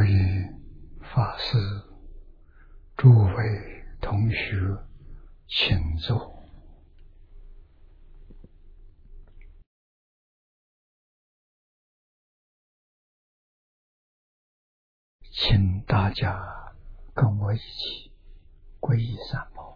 位法师、诸位同学，请坐。请大家跟我一起皈依三宝。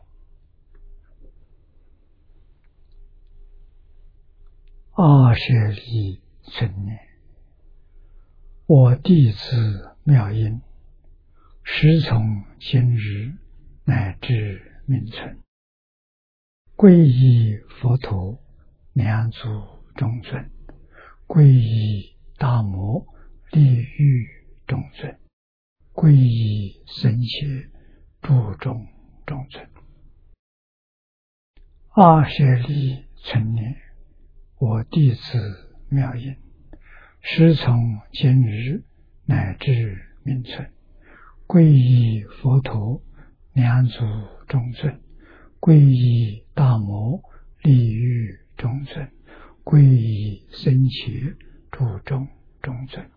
阿舍利尊念，我弟子妙音，时从今日乃至命存，皈依佛陀，两足中尊；皈依大摩，利欲中尊；皈依僧伽，注中中尊。阿舍利尊念，我弟子妙音，时从今日乃至命存，皈依佛陀，两足中尊；皈依大摩，利欲中尊；皈依僧伽，注中中尊。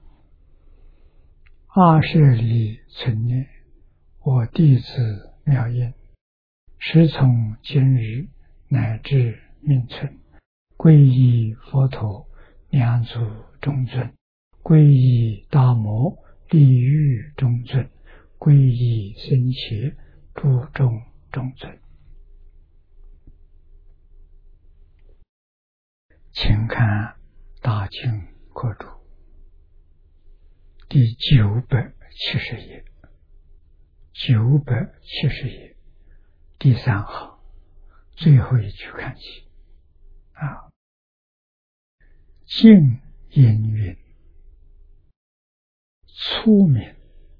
阿舍利尊念，我弟子妙音，时从今日乃至命存，皈依佛陀，两足中尊；皈依大摩，利欲中尊；皈依僧伽，注中中尊。请看大经国注第970页，970页第3行最后一句看起静音云，粗明，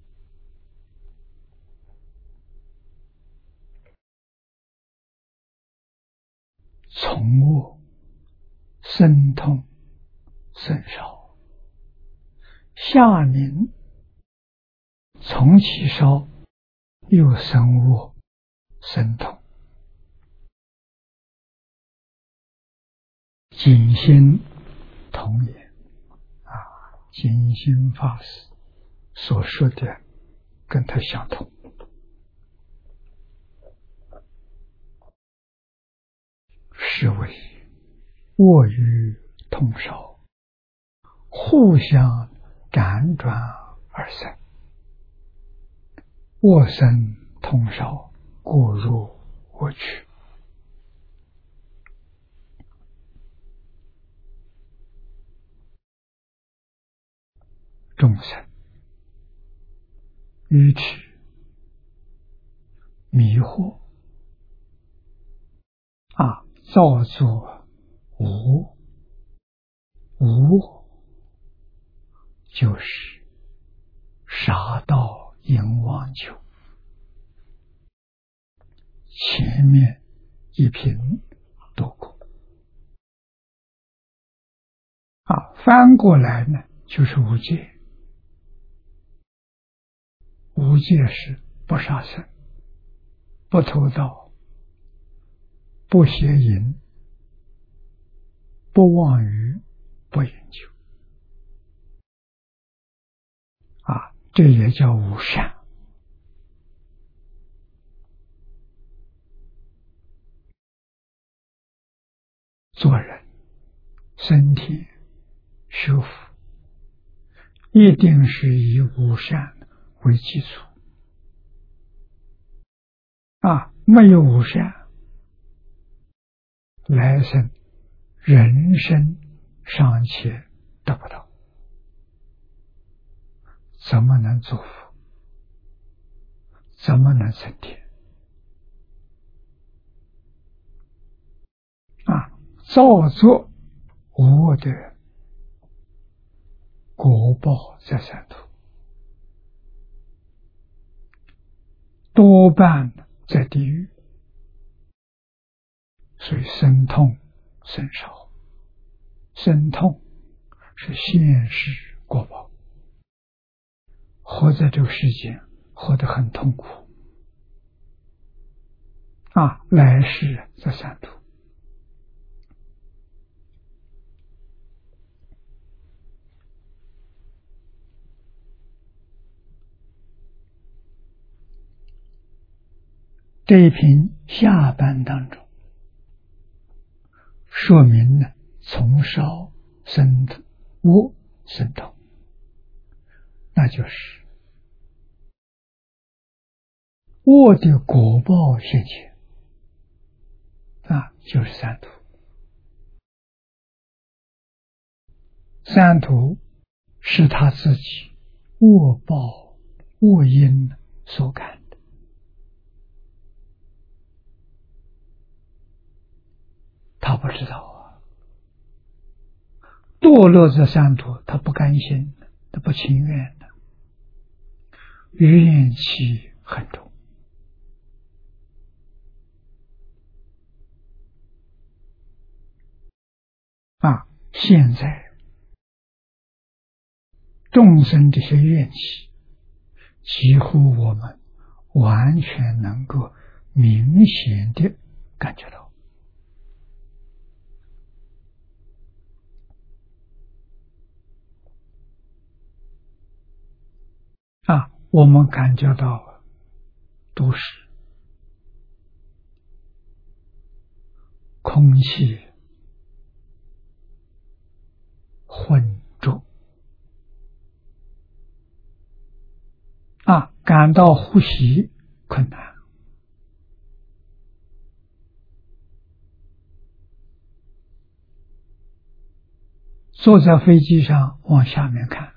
从恶生痛甚少，下民从其烧又生恶生痛。景心同也景心法师所说的跟他相同。是为恶欲痛烧，互相辗转而生，恶生痛烧，故入恶趣。众生愚痴迷惑造作无就是杀盗淫妄酒。前面一品读过翻过来呢就是无戒。无戒是不杀生，不偷盗，不邪淫，不妄语，不饮酒这也叫无善。做人身体修复一定是以无善为基础没有无善，来生人生尚且得不到，怎么能祝福？怎么能升天？造作恶的人，果报在三途，多半在地狱，所以生痛甚少。生痛是现世果报，活在这个世界活得很痛苦来世在三途。 这一品下半当中说明呢，从少生恶生通，那就是恶的果报现前就是三途。三途是他自己恶报恶因所感的，他不知道堕落这三途，他不甘心，他不情愿的，怨气很重现在众生这些怨气，几乎我们完全能够明显的感觉到我们感觉到都是空气浑浊感到呼吸困难，坐在飞机上往下面看，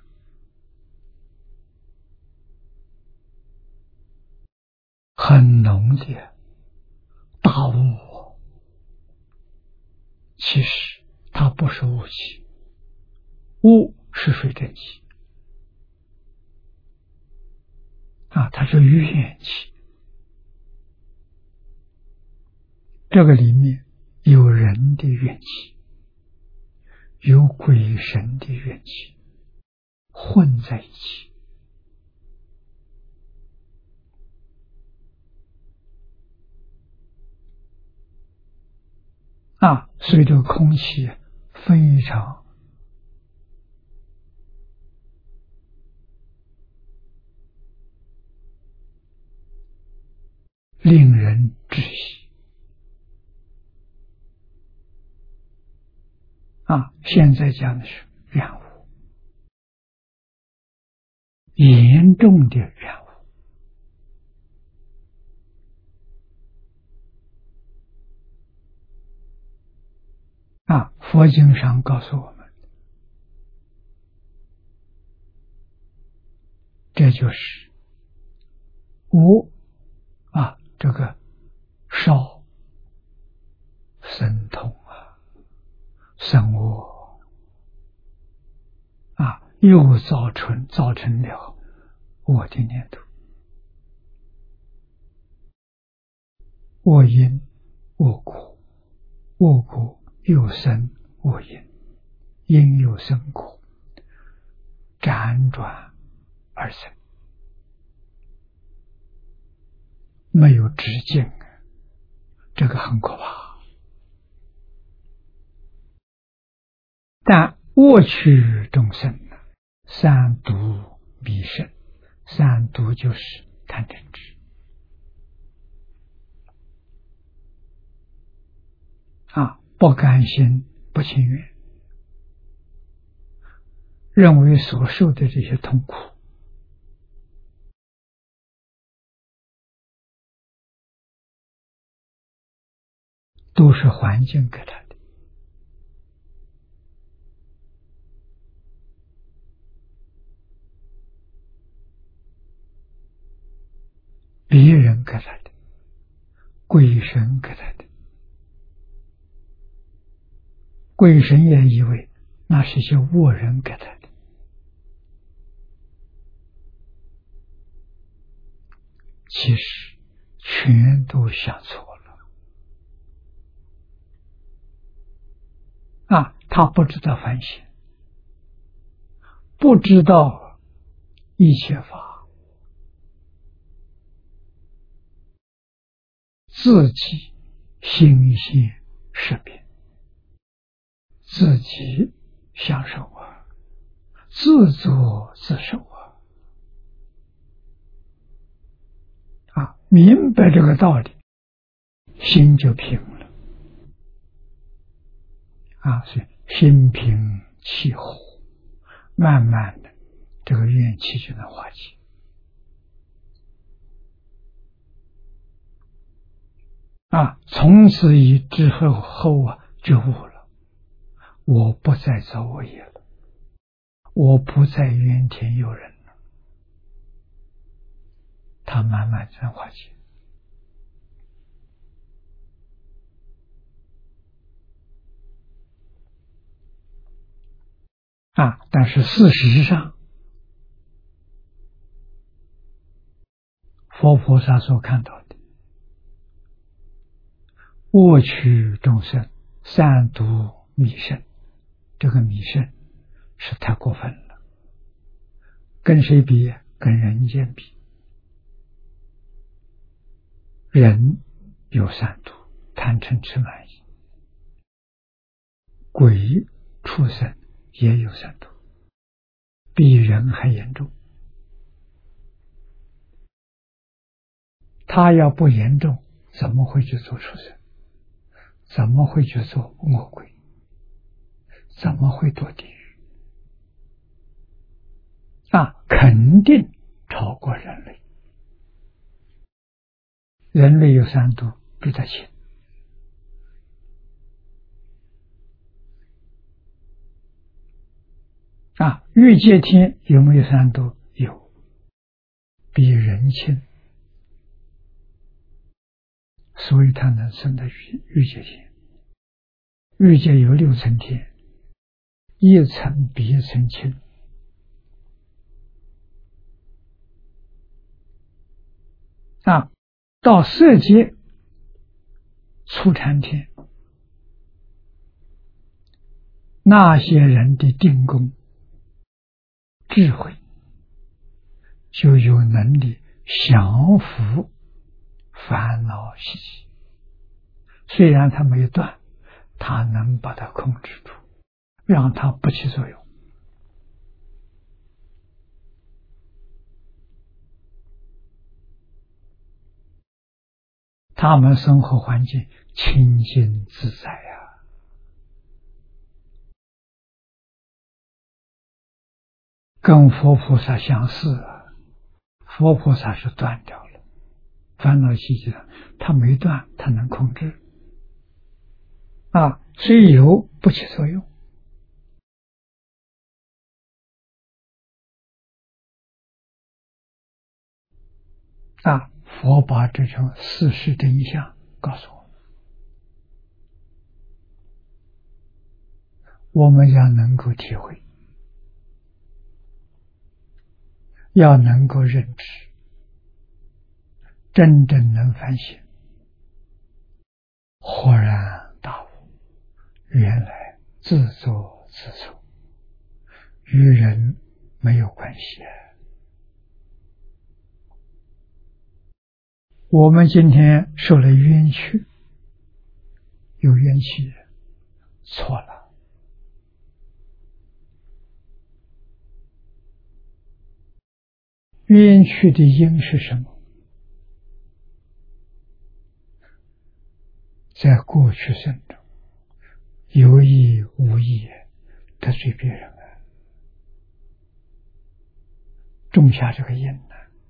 很浓的大雾，其实它不是雾气，雾是水蒸气它是怨气，这个里面有人的怨气，有鬼神的怨气混在一起所以这个空气非常令人窒息现在讲的是染污，严重的染污佛经上告诉我们，这就是无这个少生痛生恶又造成了我的念头，我因我果，我果又生我因，因又生果，辗转而生，没有止境，这个很可怕。但恶趣众生三毒弥甚，三毒就是贪嗔痴不甘心不情愿，认为所受的这些痛苦都是环境给他的，别人给他的，鬼神给他的，鬼神也以为那是些恶人给他的，其实全都想错了他不知道反省，不知道一切法自己心性识别，自己享受自作自受明白这个道理， 心就平了所以心平气和，慢慢的这个怨气就能化解从此之后觉悟了，我不再造恶业了，我不再怨天尤人了，它慢慢就能化解但是事实上佛菩萨所看到的恶趣众生三毒弥胜，这个弥胜是太过分了，跟谁比？跟人间比。人有三毒，贪嗔痴慢疑，鬼畜生也有三毒，比人还严重。他要不严重，怎么会去做畜生？怎么会去做恶鬼？怎么会堕地狱？肯定超过人类。人类有三毒，比他轻。欲界天有没有三毒？有，比人轻，所以他能升到欲界天。欲界有6层天，一层比一层轻。到色界初禅天，那些人的定功智慧就有能力降伏烦恼习气，虽然它没有断，它能把它控制住，让它不起作用。他们生活环境清净自在跟佛菩萨相似佛菩萨是断掉了烦恼习气，他没断，他能控制虽有不起作用佛把这种事实真相告诉我们要能够体会，要能够认知，真正能反省，豁然大悟，原来自作自受，与人没有关系我们今天受了冤屈，有冤气，错了。冤屈的因是什么？在过去生中，有意无意得罪别人种下这个因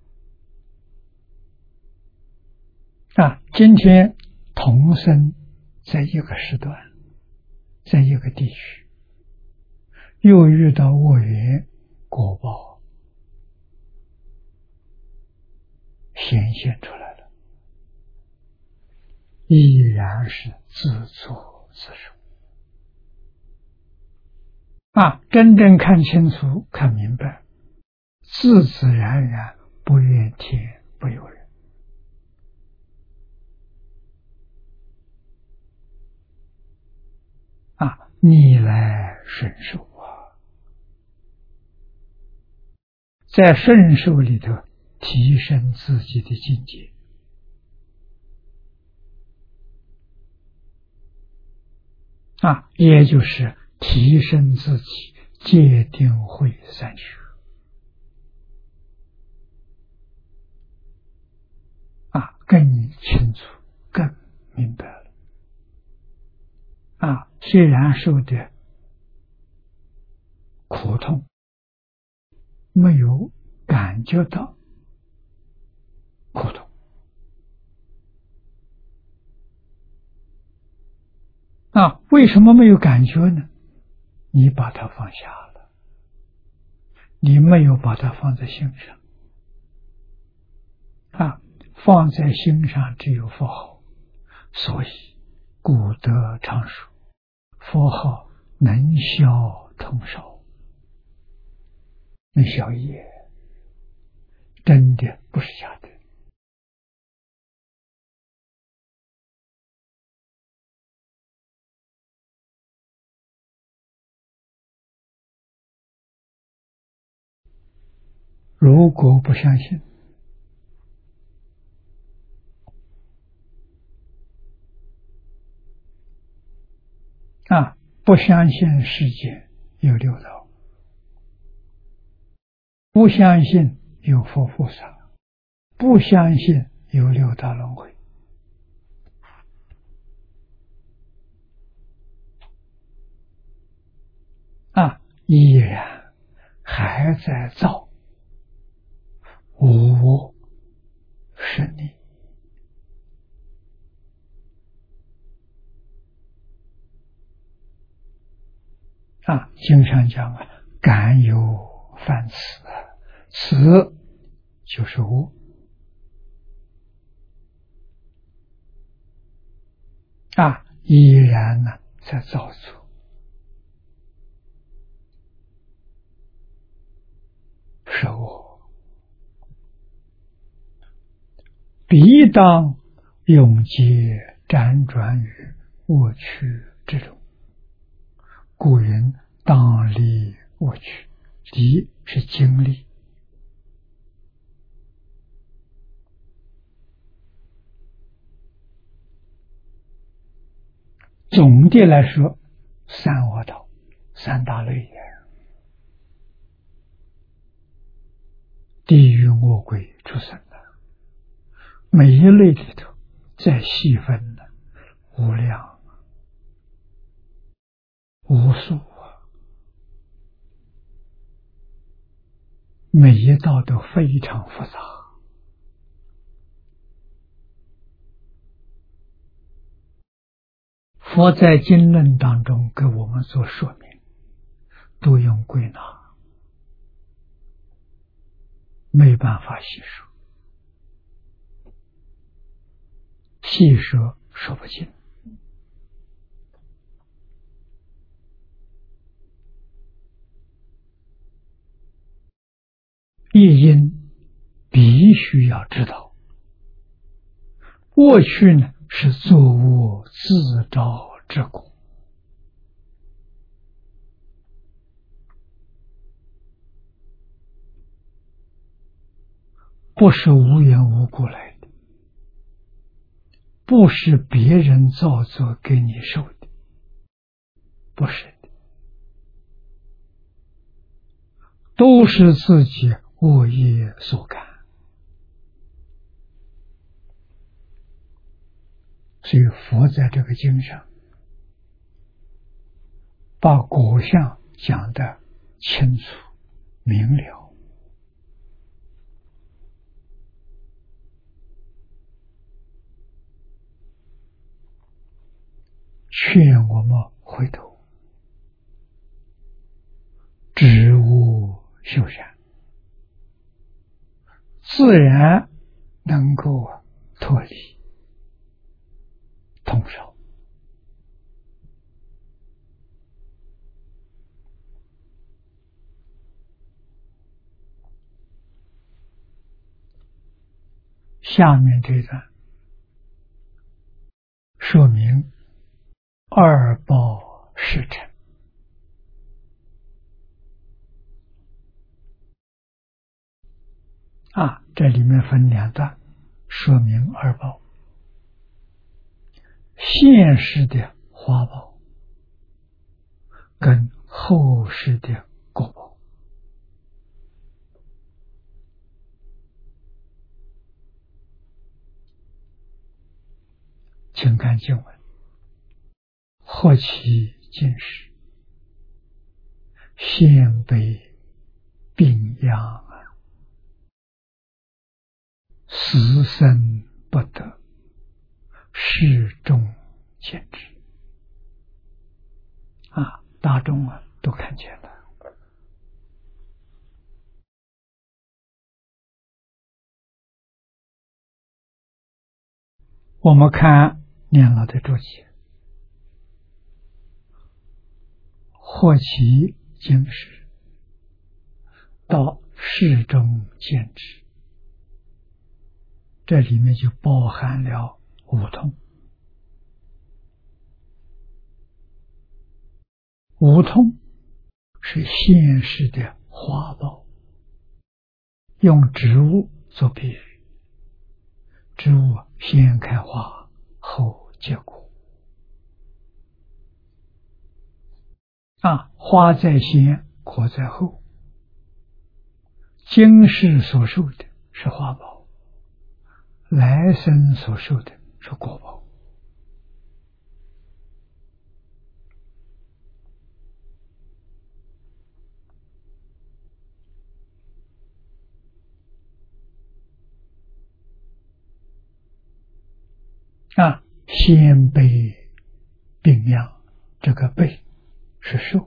今天同生在一个时段，在一个地区，又遇到恶缘果报显现出来了，依然是自作自受真正看清楚看明白，自自然然不怨天不尤人逆来顺受在顺受里头提升自己的境界也就是提升自己戒定慧三学更清楚更明虽然受的苦痛，没有感觉到苦痛，为什么没有感觉呢？你把它放下了，你没有把它放在心上。放在心上只有佛号，所以古德常说，佛号能消通烧，能消业，真的不是假的。如果不相信，不相信世界有六道，不相信有佛菩萨，不相信有六道轮回，依然还在造无我是你。经常讲敢有犯此，此就是我。依然在造作，是我。必当永劫辗转于我趣之中，故云当离我趣。离是经历，总的来说，三恶道，三大类也。地狱、恶鬼、畜生每一类里头再细分无量无数每一道都非常复杂。佛在经论当中给我们做说明，都用归纳，没办法细说，细说说不尽。一因必须要知道，过去是作恶自招之果，不是无缘无故来的，不是别人造作给你受的，不是的，都是自己恶业所感。所以佛在这个经上把果相讲得清楚明了，劝我们回头止恶修善，自然能够脱离通烧。下面这段说明二报时辰。这里面分两段说明二报，现世的花报跟后世的果报。请看经文：或其今世，先被病殃啊，死生不得，世众见之。大众都看见了。我们看念老的注解，或其经世，到世中见之，这里面就包含了五通。五通是现世的花报，用植物做比喻，植物先开花后结果，花在先，果在后。今世所受的是花报，来生所受的是果报。先被病殃，这个被是受，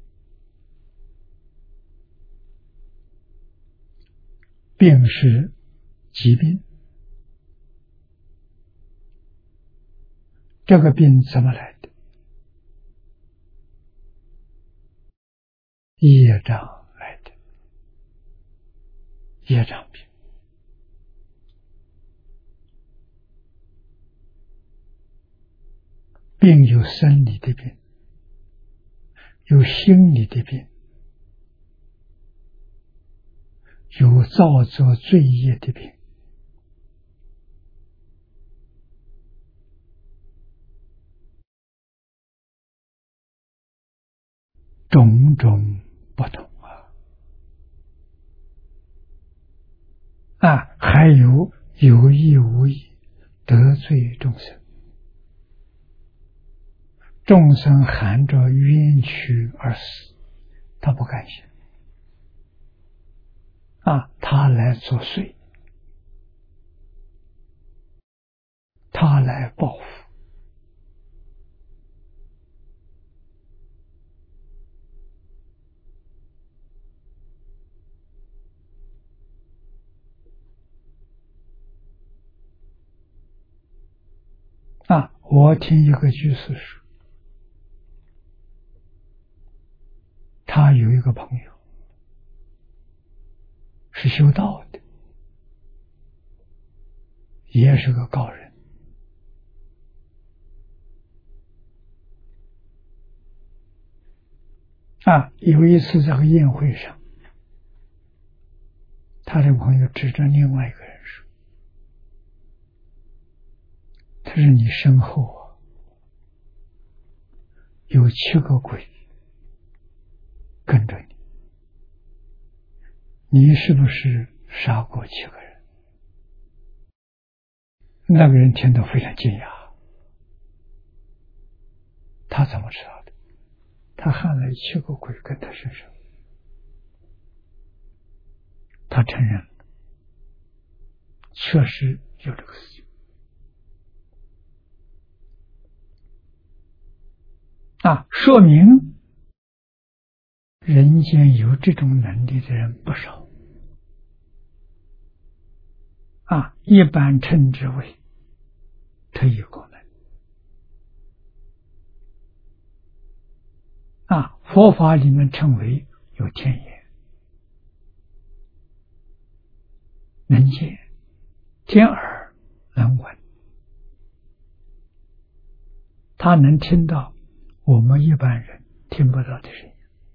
病是疾病，这个病怎么来的？业障来的，业障病。病有生理的病，有心理的病，有造作罪业的病。种种不同还有有意无意得罪众生，众生含着冤屈而死，他不甘心他来作祟，他来报复。我听一个居士说，他有一个朋友是修道的，也是个高人。有一次这个宴会上，他的朋友指着另外一个人说，他说你身后有7个鬼跟着你，你是不是杀过7个人？那个人听得非常惊讶，他怎么知道的？他喊了7个鬼跟他身上，他承认了，确实有这个事情。说明人间有这种能力的人不少一般称之为特异功能佛法里面称为有天眼，能见，天耳能闻，他能听到我们一般人听不到的声音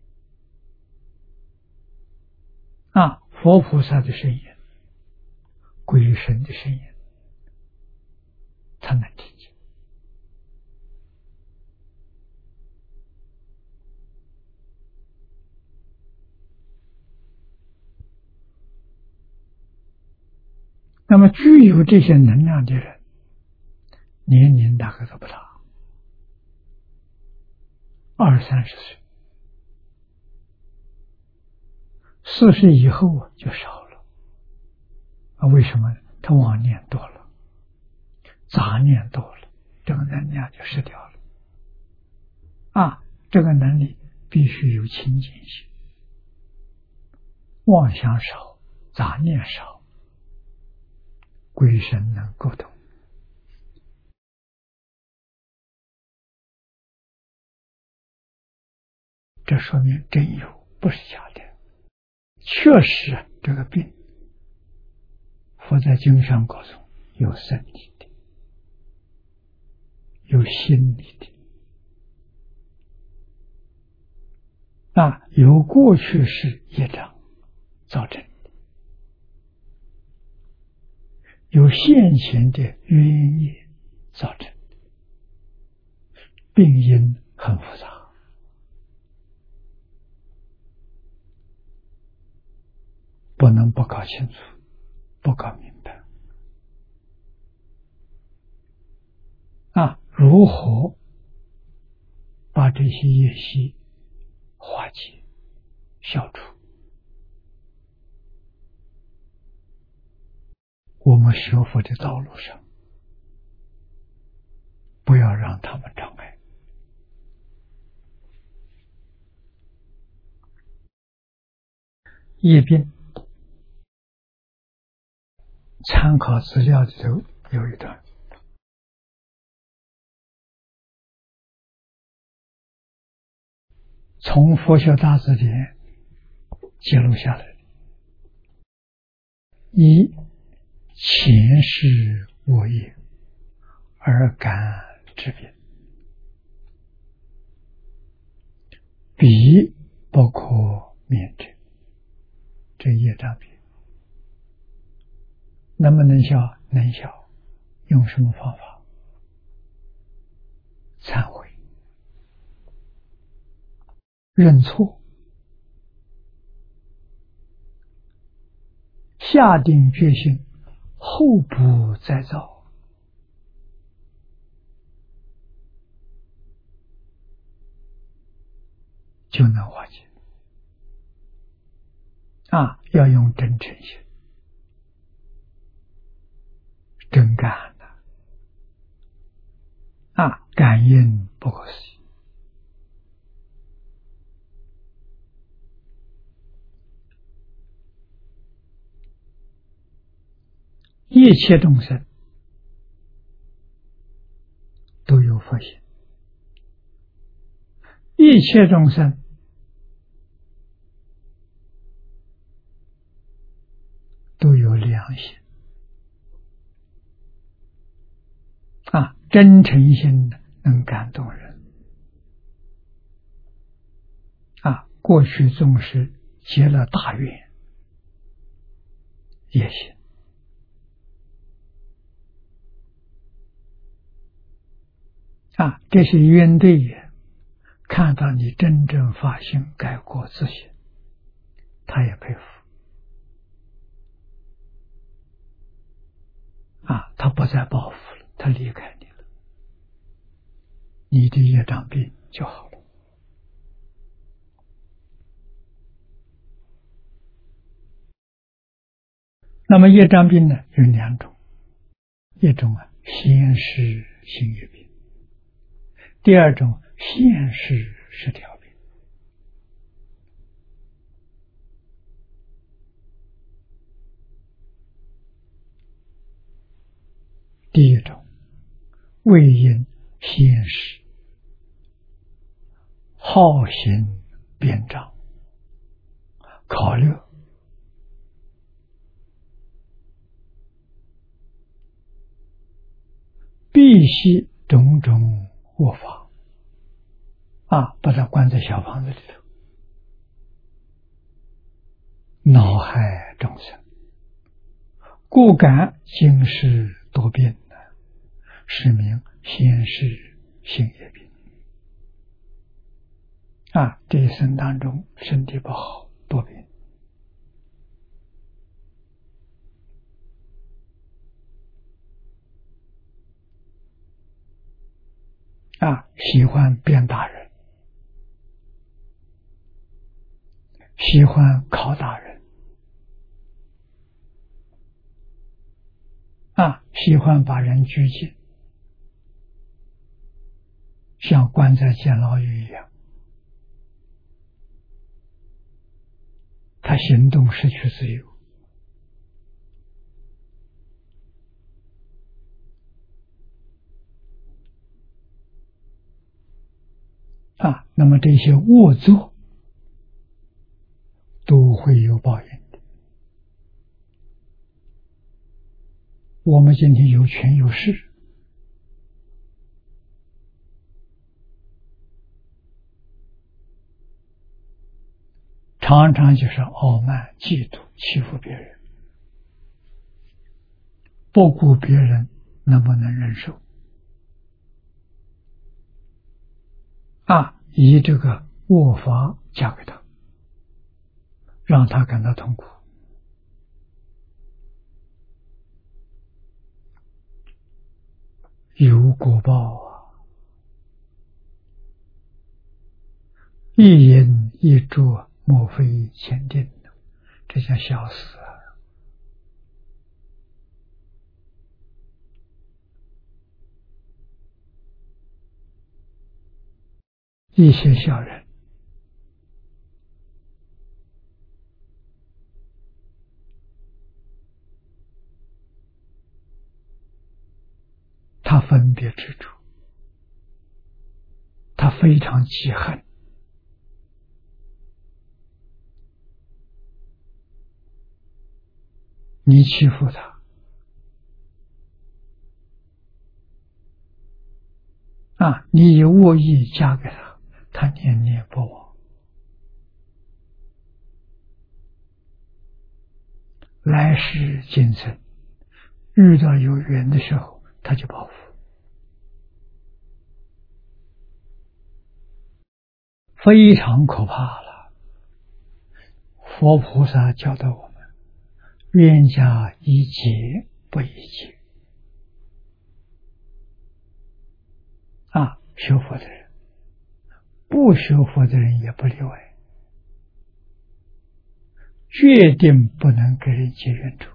佛菩萨的声音，鬼神的声音，他能听见。那么具有这些能量的人，年龄大概都不大 20、30岁，40以后就少了。为什么？他妄念多了，杂念多了，这个能量就失掉了。这个能力必须有清净心，妄想少，杂念少，鬼神能沟通。这说明真有，不是假的。确实这个病，佛在经上告诉有身体的，有心理的，由过去式业障造成的，有现前的冤业造成的，病因很复杂。不能不搞清楚，不搞明白。如何把这些业习化解、消除？我们学佛的道路上，不要让他们障碍。业病参考资料里头有一段，从佛学大字典记录下来的。一前世恶业而感之病，彼不可免者，这业障病能不能消？能消。用什么方法？忏悔，认错，下定决心，后不再造，就能化解。要用真诚心，真干的感应不可思议。一切众生都有佛性，一切众生都有良心真诚心能感动人过去宗师结了大愿也行这些冤对也看到你真正发心改过自新，他也佩服他不再报复了，他离开你了，你的业障病就好了。那么业障病呢有两种，一种先是心业病，第二种现世失调病。第一种为因现世好行辩障考虑必悉种种恶法把它关在小房子里头，恼害众生，故感今世多病是名先世性业病这一生当中身体不好多病喜欢变大人喜欢考大人，喜欢把人拘禁，像关在监牢狱一样，他行动失去自由。那么这些恶作都会有报应的。我们今天有权有势，常常就是傲慢、嫉妒、欺负别人，不顾别人能不能忍受，以这个恶法嫁给他，让他感到痛苦。有果报一言一啄莫非前定，这叫笑死一些小人他分别执着，他非常记恨，你欺负他你以恶意嫁给他，他念念不忘，来世今生遇到有缘的时候，他就报复，非常可怕了。佛菩萨教导我们，冤家宜解不宜结。学佛的人，不学佛的人也不例外，决定不能给人结冤仇，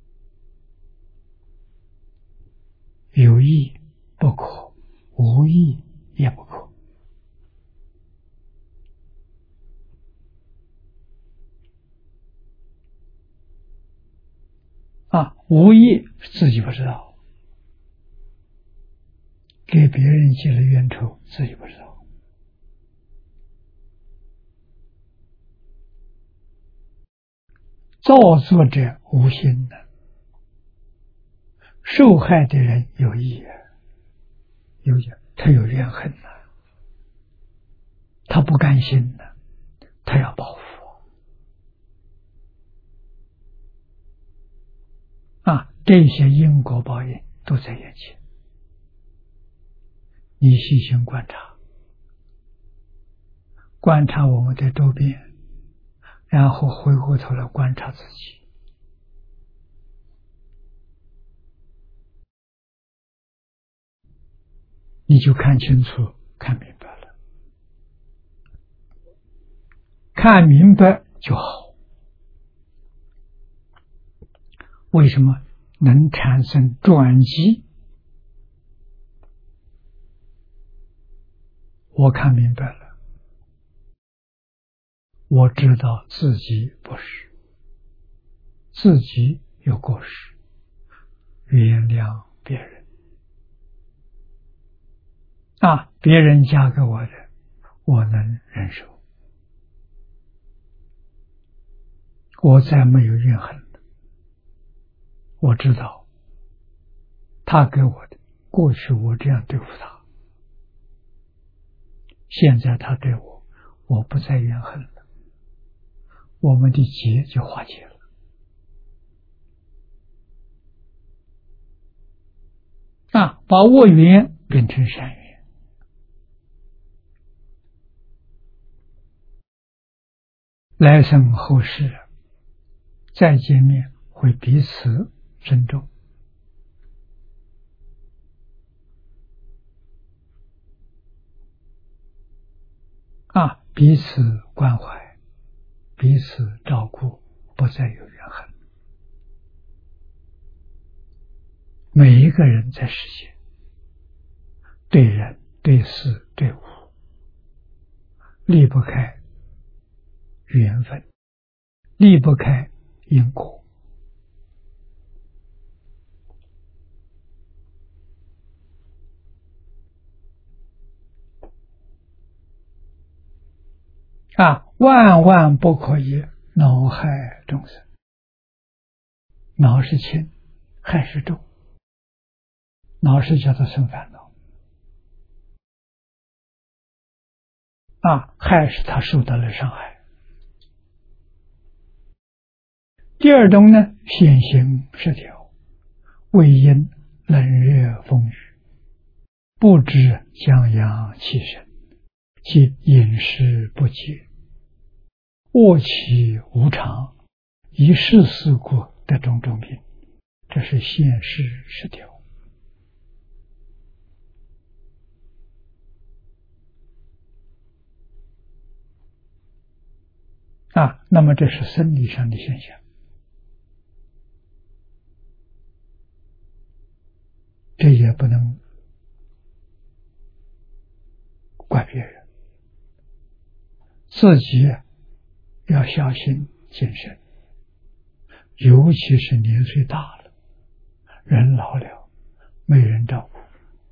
有意不可，无意也不可。无意自己不知道，给别人结了冤仇自己不知道。造作者无心的，受害的人有意，他有怨恨他不甘心他要报复这些因果报应都在眼前，你细心观察，观察我们的周边，然后回过头来观察自己，你就看清楚看明白了，看明白就好。为什么能产生转机？我看明白了，我知道自己不是，自己有过失，原谅别人别人嫁给我的，我能忍受，我再没有怨恨了。我知道他给我的，过去我这样对付他，现在他对我，我不再怨恨了，我们的结就化解了。把恶缘变成善缘，来生后世再见面会彼此尊重，彼此关怀， 彼此照顾，不再有怨恨。每一个人在世界，对人、对事、对物，离不开缘分，离不开因果。万万不可以恼害众生。恼是轻，害是重。恼是叫做生烦恼，害是他受到了伤害。第二种呢，现行失调，为因冷热风雨，不知将阳气神，即饮食不节，卧起无常，一世事故的种种病，这是现世失调。那么这是生理上的现象，这也不能怪别人，自己要小心谨慎，尤其是年岁大了，人老了，没人照顾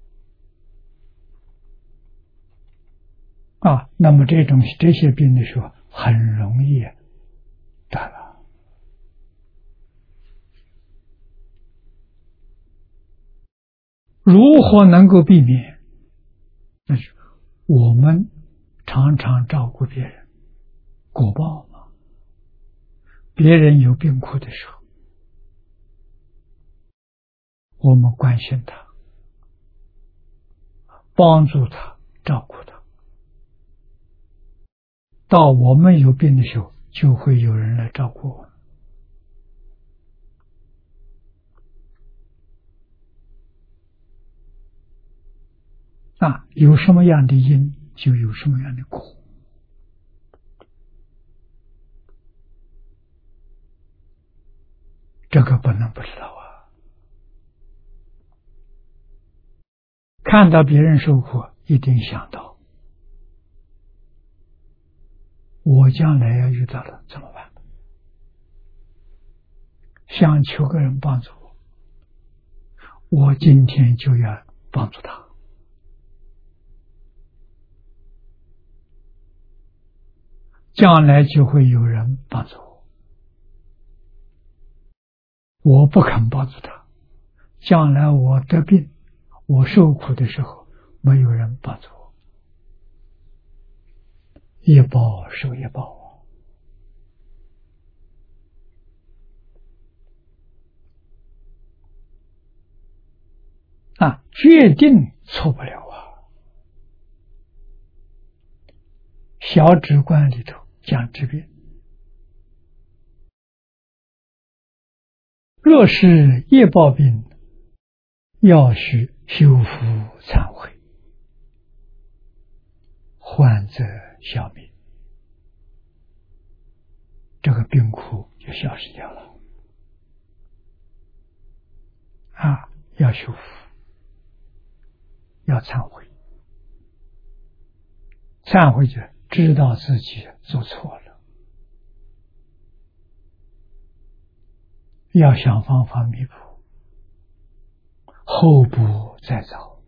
那么这些病的时候很容易得了。如何能够避免？那是我们常常照顾别人，果报嘛。别人有病苦的时候，我们关心他，帮助他，照顾他。到我们有病的时候，就会有人来照顾我们。有什么样的因，就有什么样的果。这个不能不知道看到别人受苦，一定想到我将来要遇到了怎么办？想求个人帮助我今天就要帮助他。将来就会有人帮助我，我不肯帮助他，将来我得病，我受苦的时候，没有人帮助我，业报受业报决定错不了小止观里头讲这边，若是业报病，要须修复忏悔，患则消灭，这个病苦就消失掉了要修复，要忏悔，忏悔就知道自己做错了，要想方法弥补，后不再造。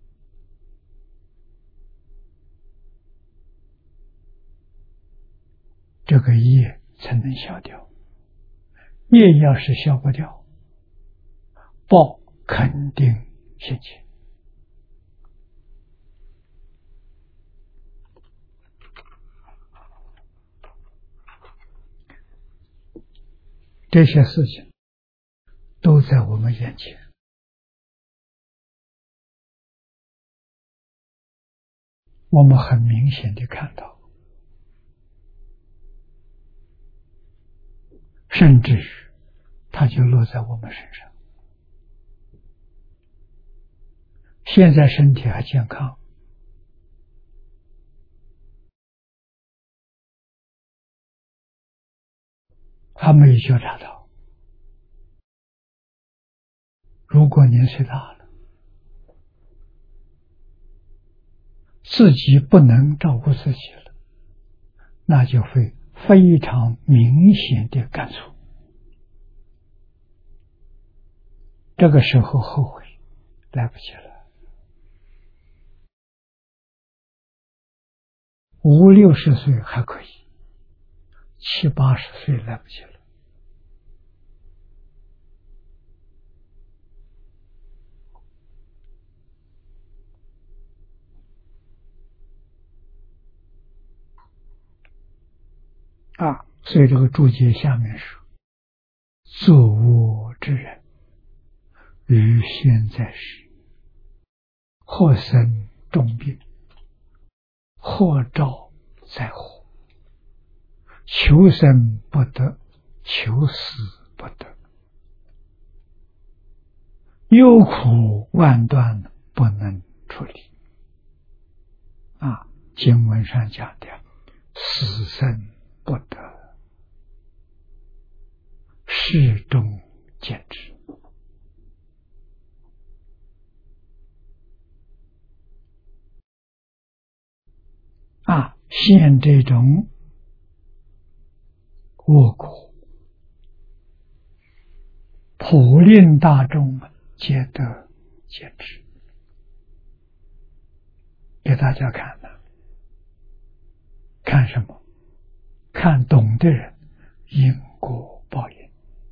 这个业才能消掉，业要是消不掉，报肯定现前。这些事情都在我们眼前，我们很明显地看到，甚至于它就落在我们身上。现在身体还健康， 还没有觉察到。如果年岁大了，自己不能照顾自己了，那就会非常明显的感触。这个时候后悔来不及了。50、60岁还可以，70、80岁来不及了。所以这个注解下面说：作恶之人，于现在时，或生重病，或招灾祸，求生不得，求死不得，忧苦万端，不能处理。经文上讲的死生不得，世中见之。现这种恶果，普令大众皆得见之。给大家看的，看什么？看懂的人因果报应。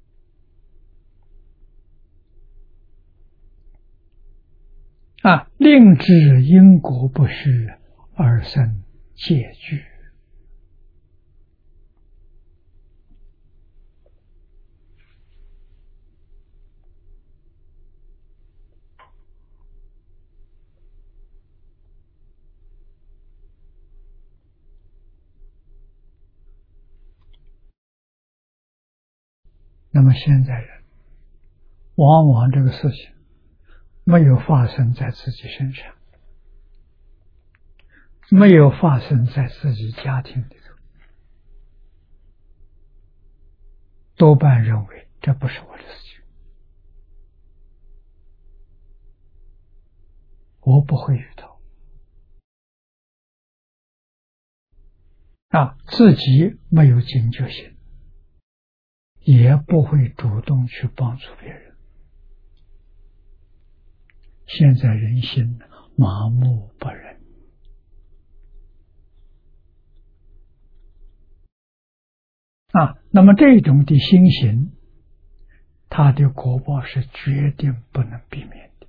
令知因果不虚，而生戒惧。那么现在人往往这个事情没有发生在自己身上，没有发生在自己家庭里头，多半认为这不是我的事情，我不会遇到。自己没有警觉性，也不会主动去帮助别人。现在人心麻木不仁，那么这种的心行，它的果报是决定不能避免的，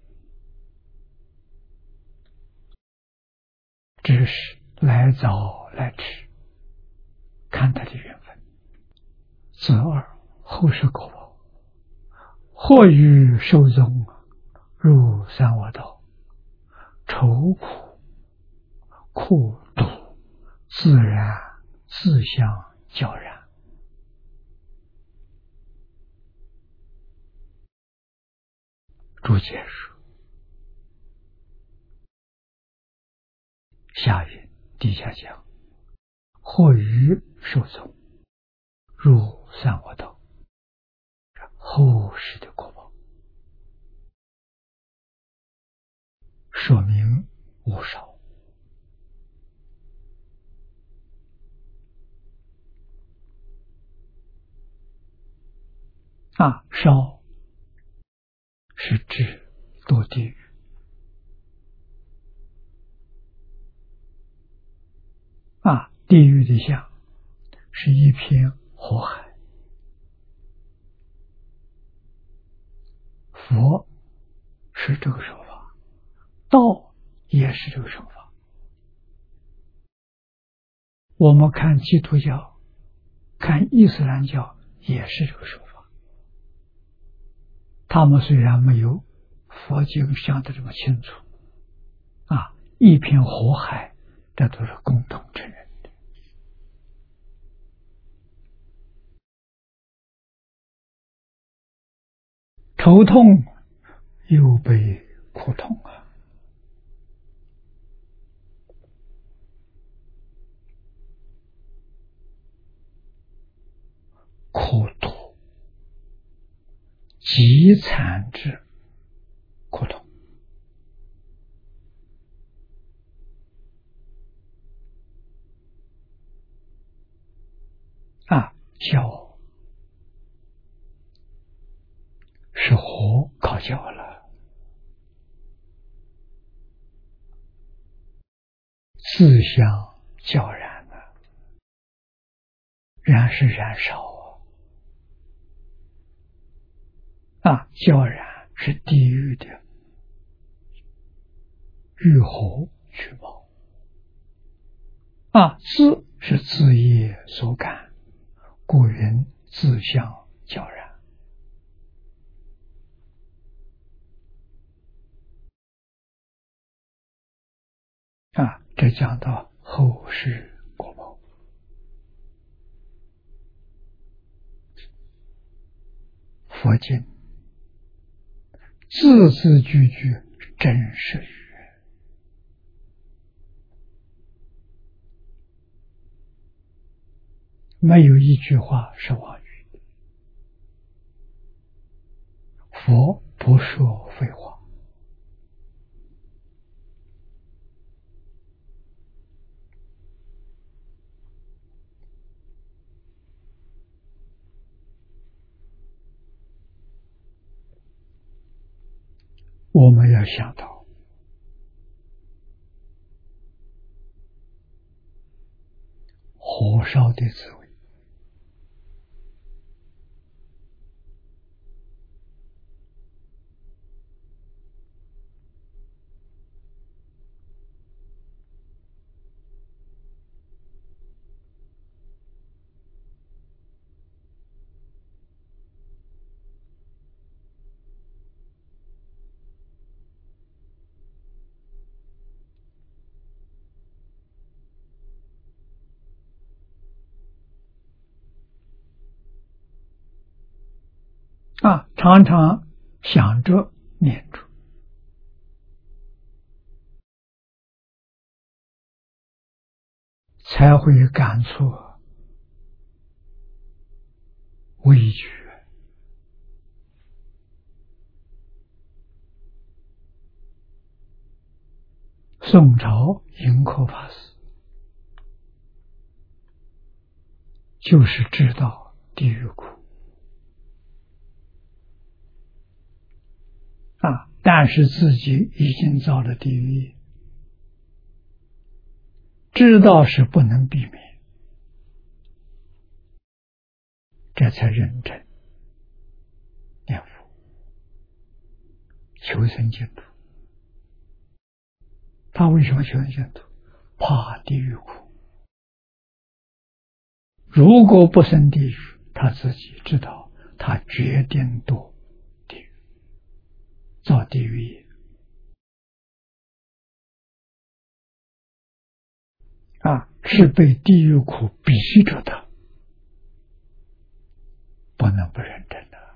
只是来早来迟，看他的缘分。择二后世果报，或于受众入三恶道，愁苦苦毒，自然自相较然。注解说：下云底下讲，或于受众入三恶道，后世的果报，说明无少。烧是指堕地狱，地狱的像是一片火海，佛是这个说法，道也是这个说法。我们看基督教，看伊斯兰教也是这个说法。他们虽然没有佛经讲的这么清楚，一片火海，这都是共同承认的。头痛又被苦痛可度，极惨之苦痛。教是火烤焦了，自相焦燃了，燃是燃烧焦燃是地狱的欲火去冒自是自业所感，故云自相焦燃这讲到后世果报。佛经字字句句真实语，没有一句话是妄语。佛不说废话。我们要想到火烧的滋味。常常想着念着，才会感触畏惧。宋朝盈科法师就是知道地狱苦但是自己已经造了地狱，知道是不能避免，这才认真念佛求生净土。他为什么求生净土？怕地狱苦。如果不生地狱，他自己知道他决定堕地狱，造地狱业是被地狱苦逼着的，不能不认真的。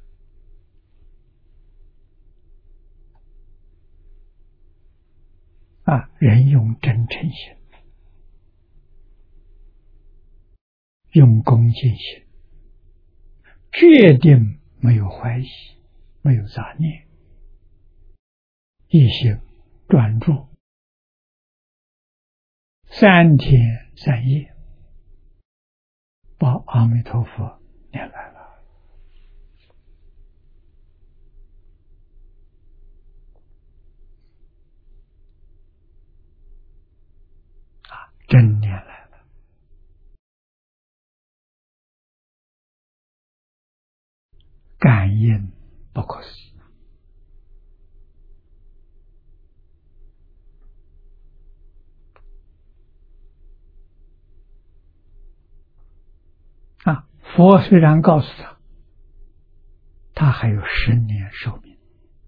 人用真诚心，用恭敬心，决定没有怀疑，没有杂念，一心专注3天3夜，把阿弥陀佛念来了。真念来了，感应不可思议。佛虽然告诉他还有10年寿命，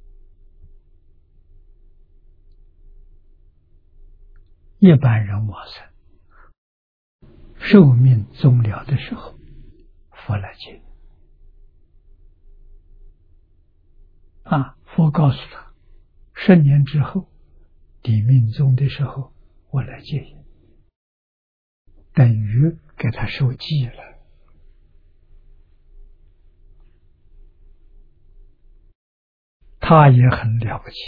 一般人往生寿命终了的时候，佛来接佛告诉他10年之后你命终的时候我来接引，等于给他受记了。 他也很了不起。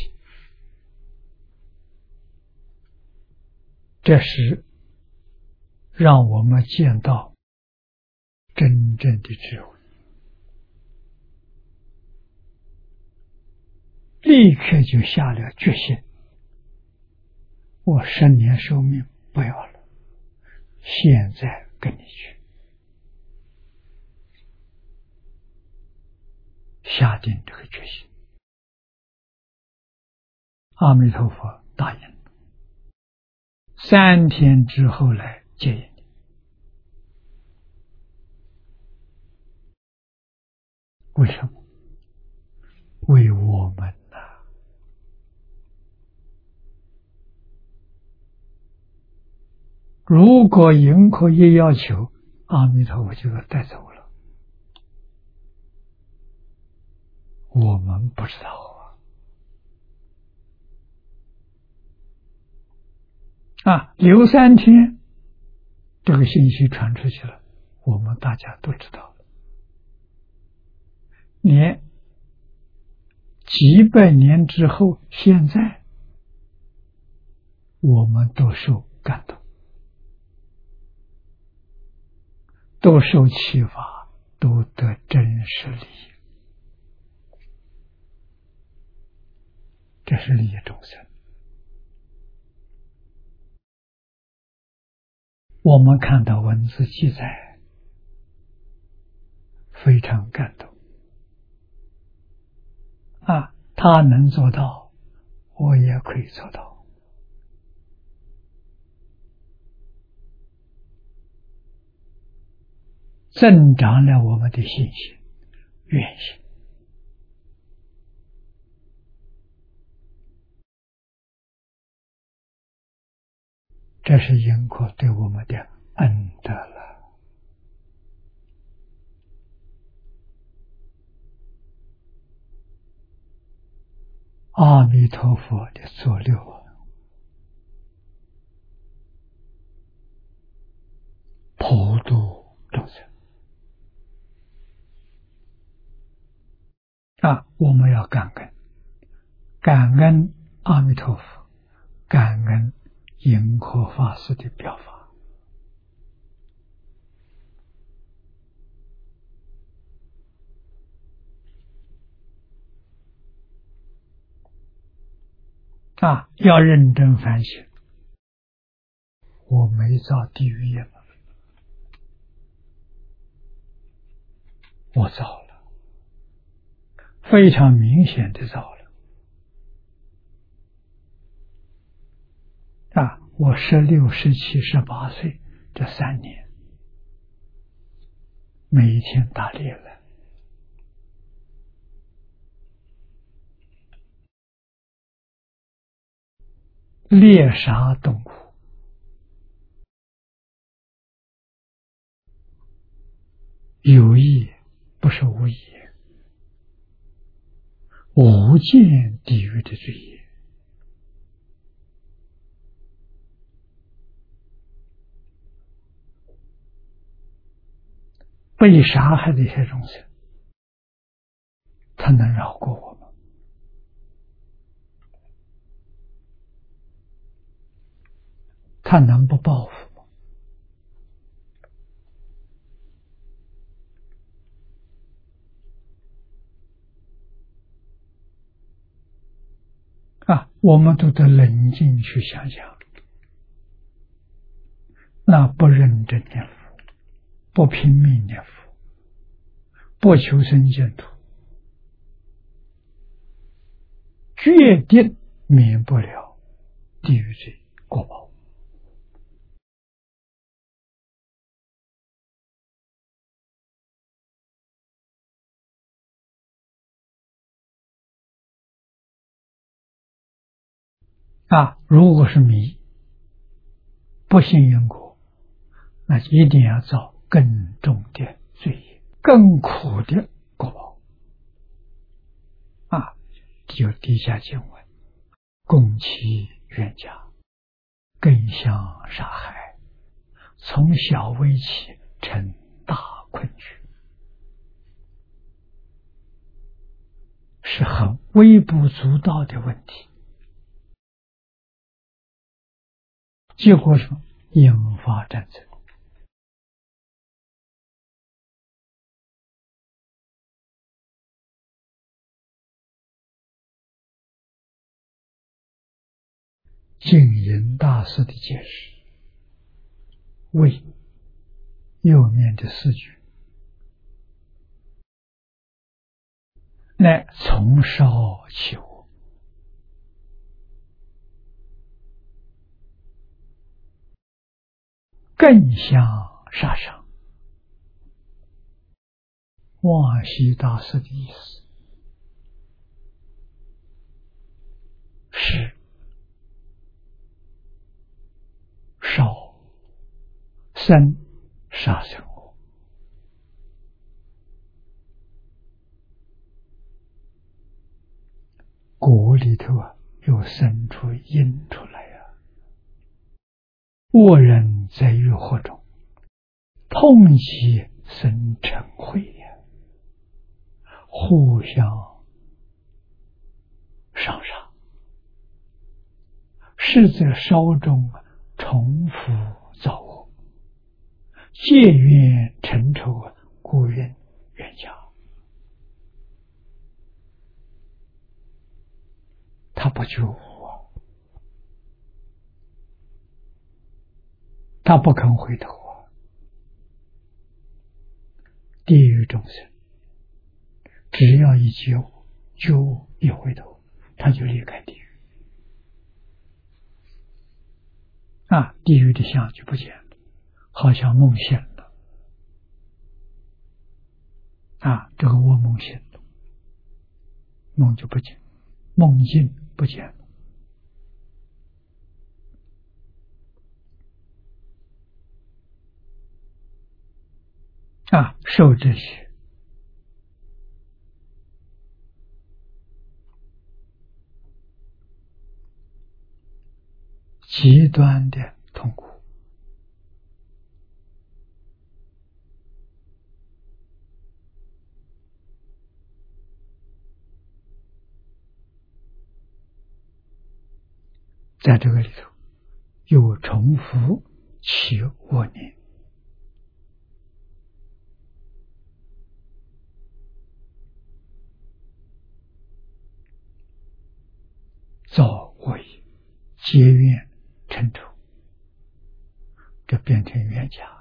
这是让我们见到真正的智慧，立刻就下了决心，我10年寿命不要了，现在跟你去，下定这个决心。阿弥陀佛答应了，3天之后来接引你。为什么？为我们呐。如果迎合一要求，阿弥陀佛就要带走了，我们不知道留3天，这个信息传出去了，我们大家都知道了，连几百年之后，现在我们都受感动，都受启发，都得真实利益。这是利益众生。我们看到文字记载，非常感动。他能做到，我也可以做到。增长了我们的信心、愿心。这是因果对我们的恩德了。阿弥陀佛的作六，普度众生。我们要感恩，感恩阿弥陀佛，感恩银河法师的表法。要认真反省，我没造地狱业吗？我造了，非常明显的造了。我16、17、18岁这3年，每一天打猎了，猎杀动物，有意不是无意，无间地狱的罪业。被杀害的一些众生，他能饶过我们？他能不报复吗？我们都得冷静去想想，那不认真念佛，不拼命念佛，不求生净土，决定免不了地狱罪果报。如果是迷，不信因果，那一定要造更重的罪业，更苦的果报。就底下经文，共其冤家，更相杀害，从小微起，成大困局。 是很微不足道的问题，结果是引发战争。净云大师的解释，为右面的四句，乃从少起恶，更向杀伤。望西大师的意思是少生杀生恶，果里头又生出因出来呀。恶人在欲惑中，痛其生嗔恚呀，互相伤杀，是则烧中重复造恶，借怨成仇，故人冤家。他不觉悟啊，他不肯回头啊。地狱众生只要一觉悟，觉悟一回头，他就离开地狱啊，地狱的相就不见了，好像梦醒了啊，这个噩梦醒了，梦就不见，梦境不见了啊，受这些极端的痛苦。在这个里头又重复起恶念，造恶业，结怨成仇，这变成冤家，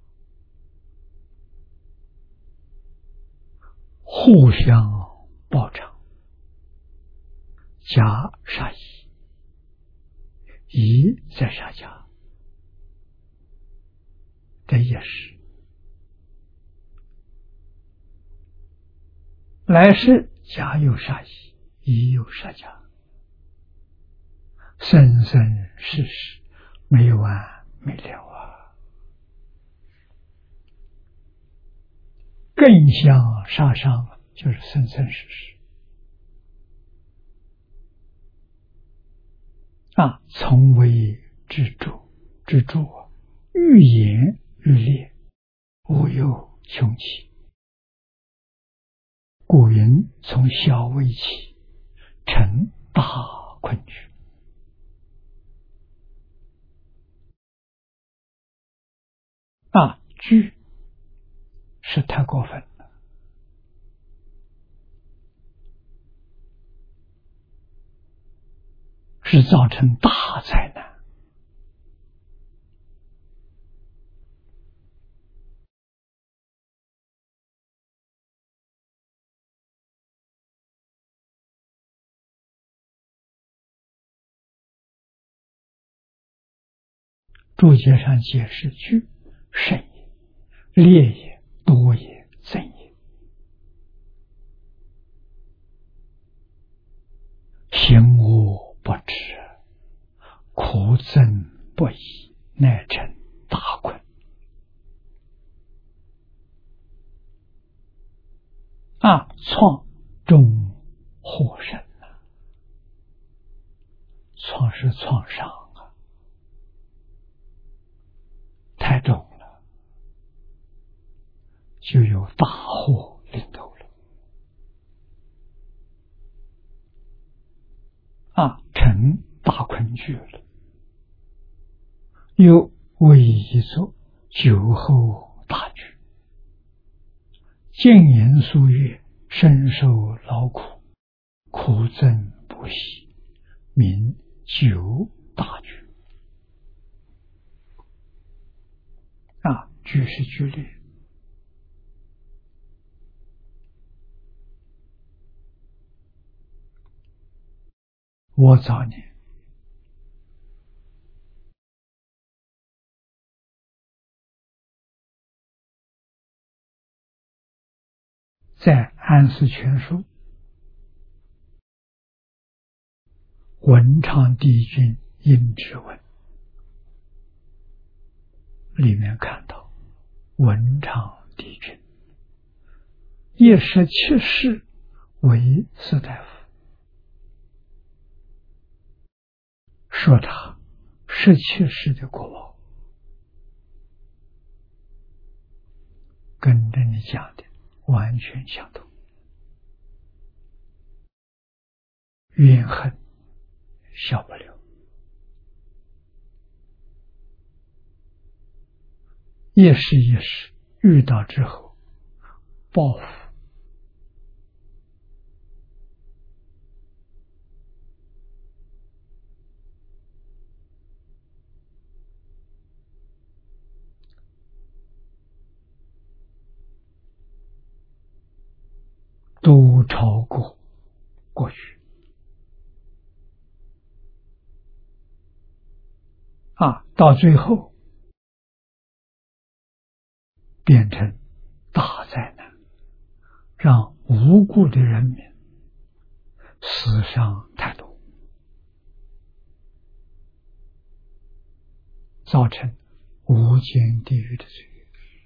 互相报偿，家杀乙，乙再杀家，这也是来世家又杀乙，乙又杀家，生生世世没完没了啊！更向杀伤，就是生生世世啊！从为之助，之助愈演愈烈，无有穷期。故云从小为起，成大困局。啊，惧是太过分了，是造成大灾难。注解上解释惧，甚也，烈也，多也，增也。行恶不止，苦憎不已，乃成大困。啊，创中祸甚啊！创是创伤啊，太重了，就有大祸临头了。 成大昆剧了，又为一作酒后大剧，静言肃悦，深受劳苦，苦憎不息，名酒大剧。剧是剧烈。我早年在《安史全书》文昌帝君应之文里面看到，文昌帝君叶17世为士大夫，说他17世的国宝，跟着你讲的完全相同，怨恨消不了。叶氏一世遇到之后，报复，都超过过去到最后变成大灾难，让无辜的人民死伤太多，造成无间地狱的罪业。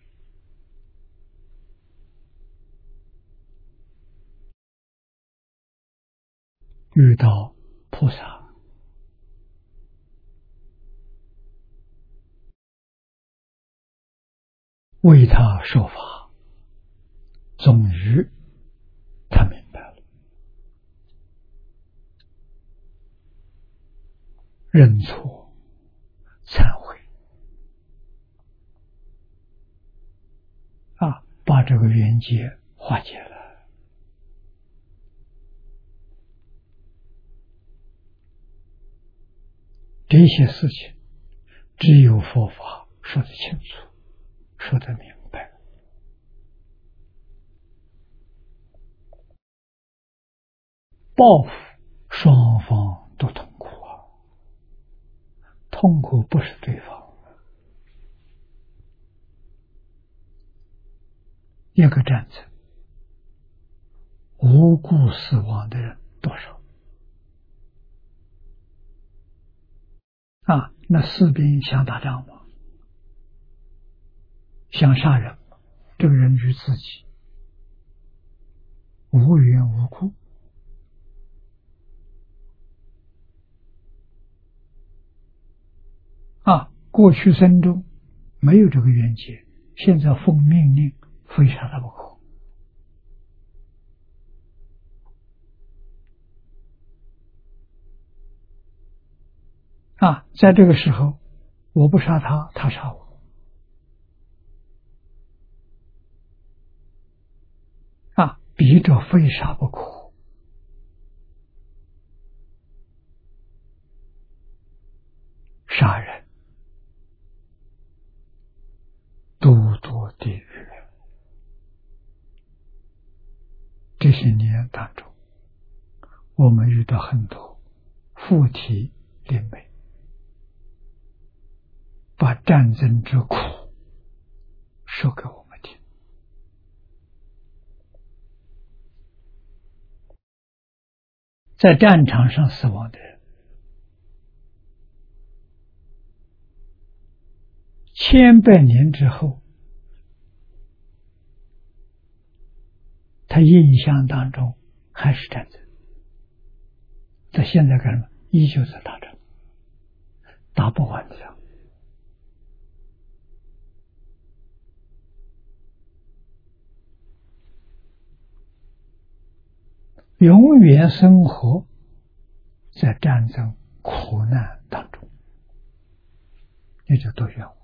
遇到菩萨，为他说法，终于他明白了，认错忏悔把这个冤结化解了。这些事情只有佛法说得清楚，说得明白。报复双方都痛苦痛苦不是对方。一个战争无辜死亡的人多少那士兵想打仗吗？想杀人吗？这个人于自己无缘无故过去生中没有这个冤结，现在奉命令非杀他不可。在这个时候，我不杀他，他杀我。逼着非杀不可。杀人都堕地狱。这些年当中，我们遇到很多附体灵媒，把战争之苦说给我们听。在战场上死亡的人，千百年之后，他印象当中还是战争。在现在干什么？依旧在打仗，打不完的仗。永远生活在战争苦难当中，你就多冤枉。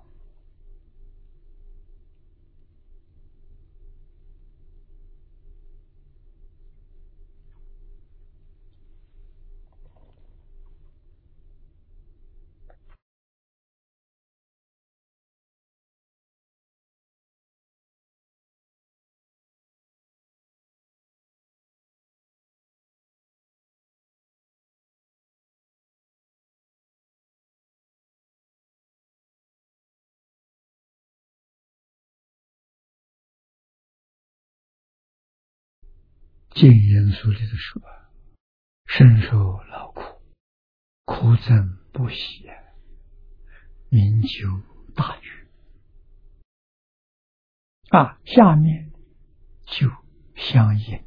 净言书里的说，深受劳苦，苦憎不息，名求大愚。下面就相应。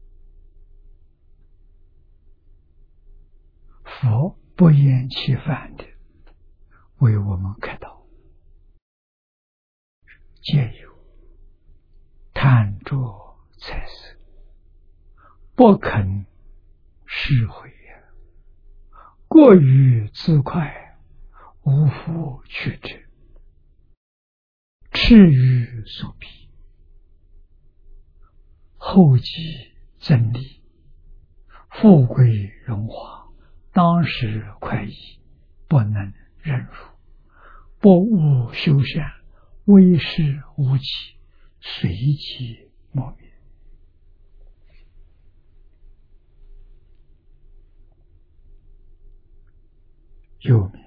佛不厌其烦的为我们开导，皆有贪着财色，不肯释悔，过于自快，无复取之，痴于所逼，后继增利，富贵荣华，当时快意，不能忍辱，不务修善，为事无期，随其莫灭。又名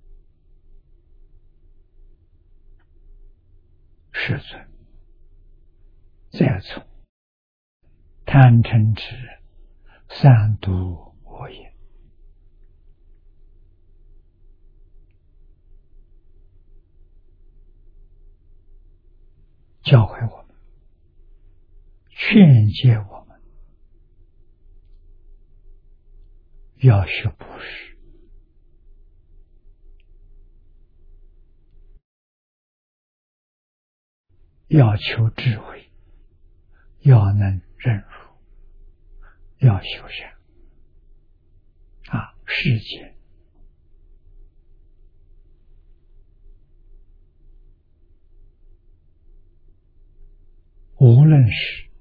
世尊，再从贪嗔痴三毒我也。教诲我们，劝诫我们，要学布施，要求智慧，要能忍辱，要修善。世间无论是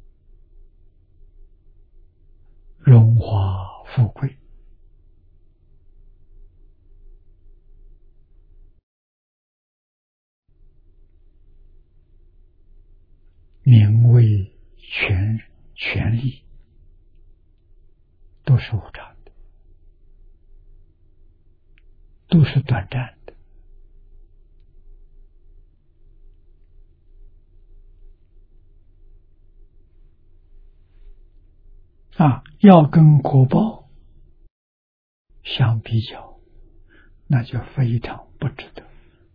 荣华富贵，名位权力，都是无常的，都是短暂的。要跟果报相比较，那就非常不值得。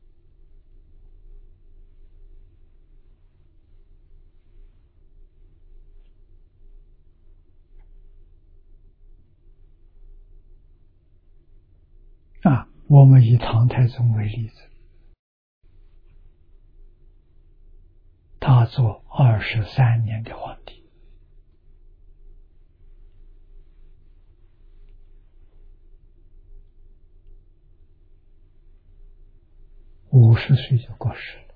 我们以唐太宗为例子，他做23年的皇帝，50岁就过世了。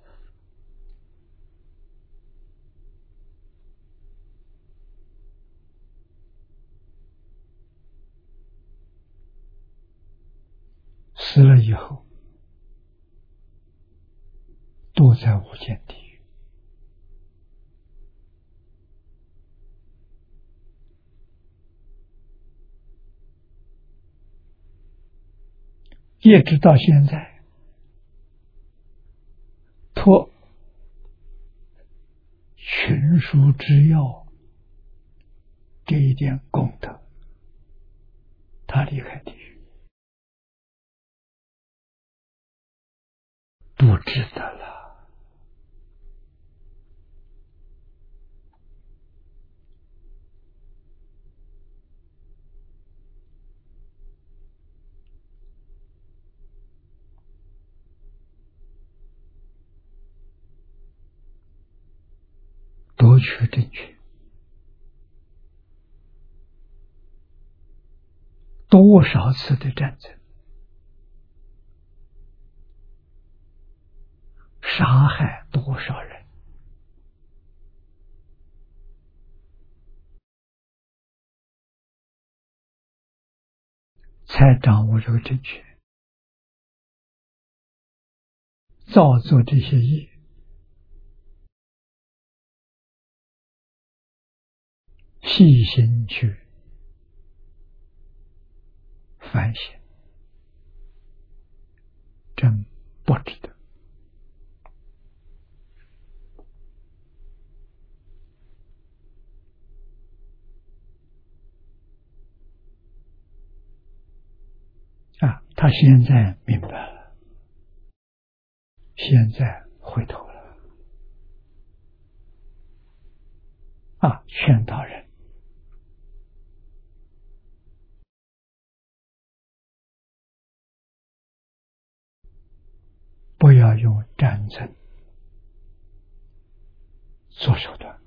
死了以后，都在无间地狱。一直到现在，托群书之要这一点功德，他离开地狱，不值得了。夺取正确， 多少次的战争，杀害多少人，才掌握这个正确，造作这些业，细心去反省，真不值得。他现在明白了，现在回头了，劝导人不要用战争做手段，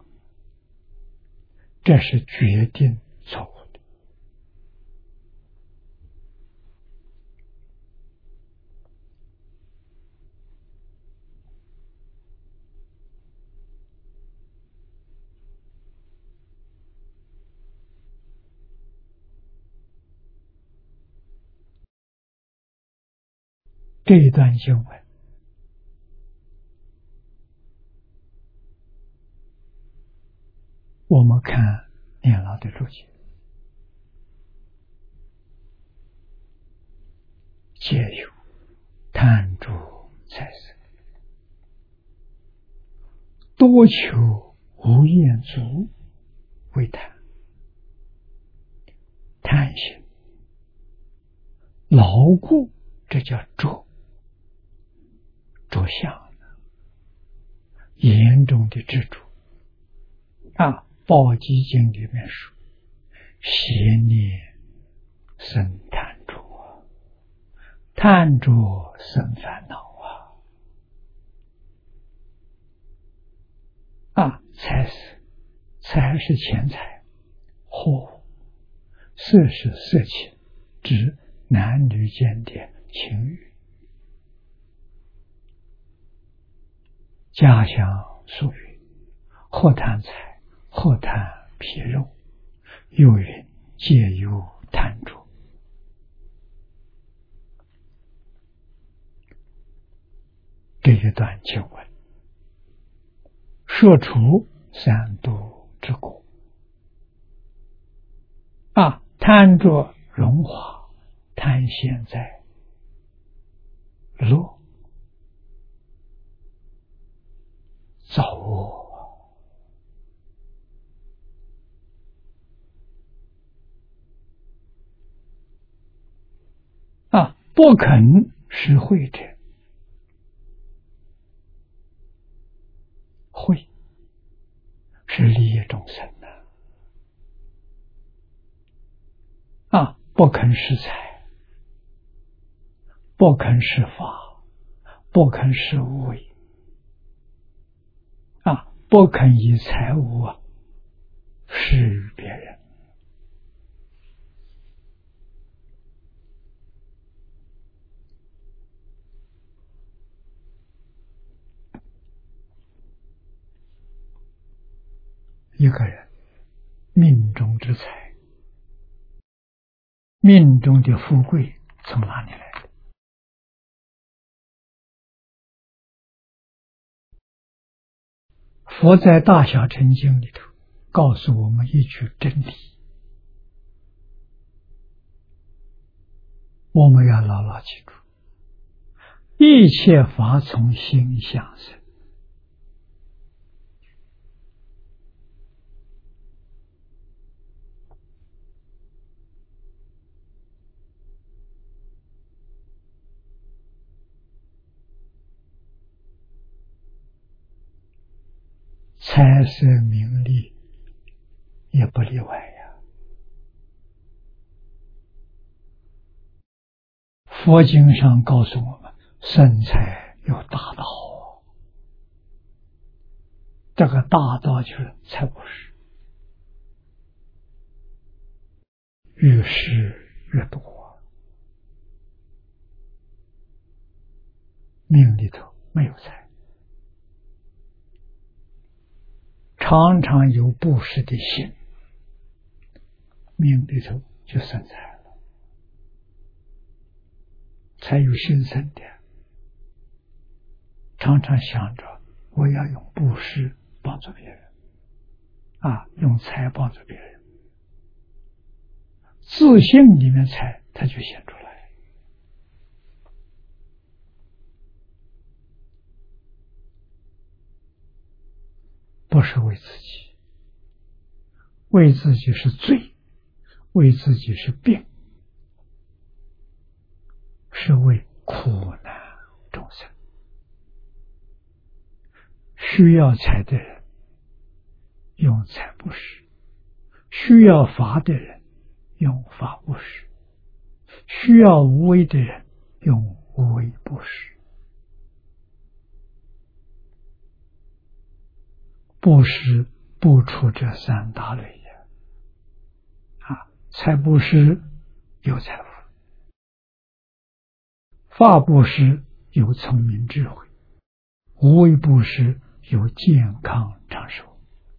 这是决定错误的。这一段经文我们看念老的注解，皆有贪著财色，多求无厌足为贪，贪心牢固，这叫着相，严重的执着。报积经里面说，邪念生贪着，贪着生烦恼财是钱财，货物，色是色情，指男女间的情欲。家乡俗语，或贪财，或贪皮肉，又云皆有贪着。这一段经文说出三毒之果，贪着荣华，贪现在乐，造恶。不肯实惠者，惠是利益众生的。不肯施财，不肯施法，不肯施无为，不肯以财物施于别人。一个人命中之财，命中的富贵从哪里来的？佛在大小乘经里头告诉我们一句真理，我们要牢牢记住，一切法从心想生。财色名利也不例外呀。佛经上告诉我们，生财有大道，这个大道就是财布施，遇事越多，命里头没有财，常常有布施的心，命里头就生财了，才有心生的。常常想着我要用布施帮助别人，用财帮助别人，自信里面财它就显出来。不是为自己，为自己是罪，为自己是病，是为苦难众生。需要财的人用财布施，需要法的人用法布施，需要无为的人用无为布施。布施不出这三大类也。财布施有财富，法布施有聪明智慧，无为布施有健康长寿。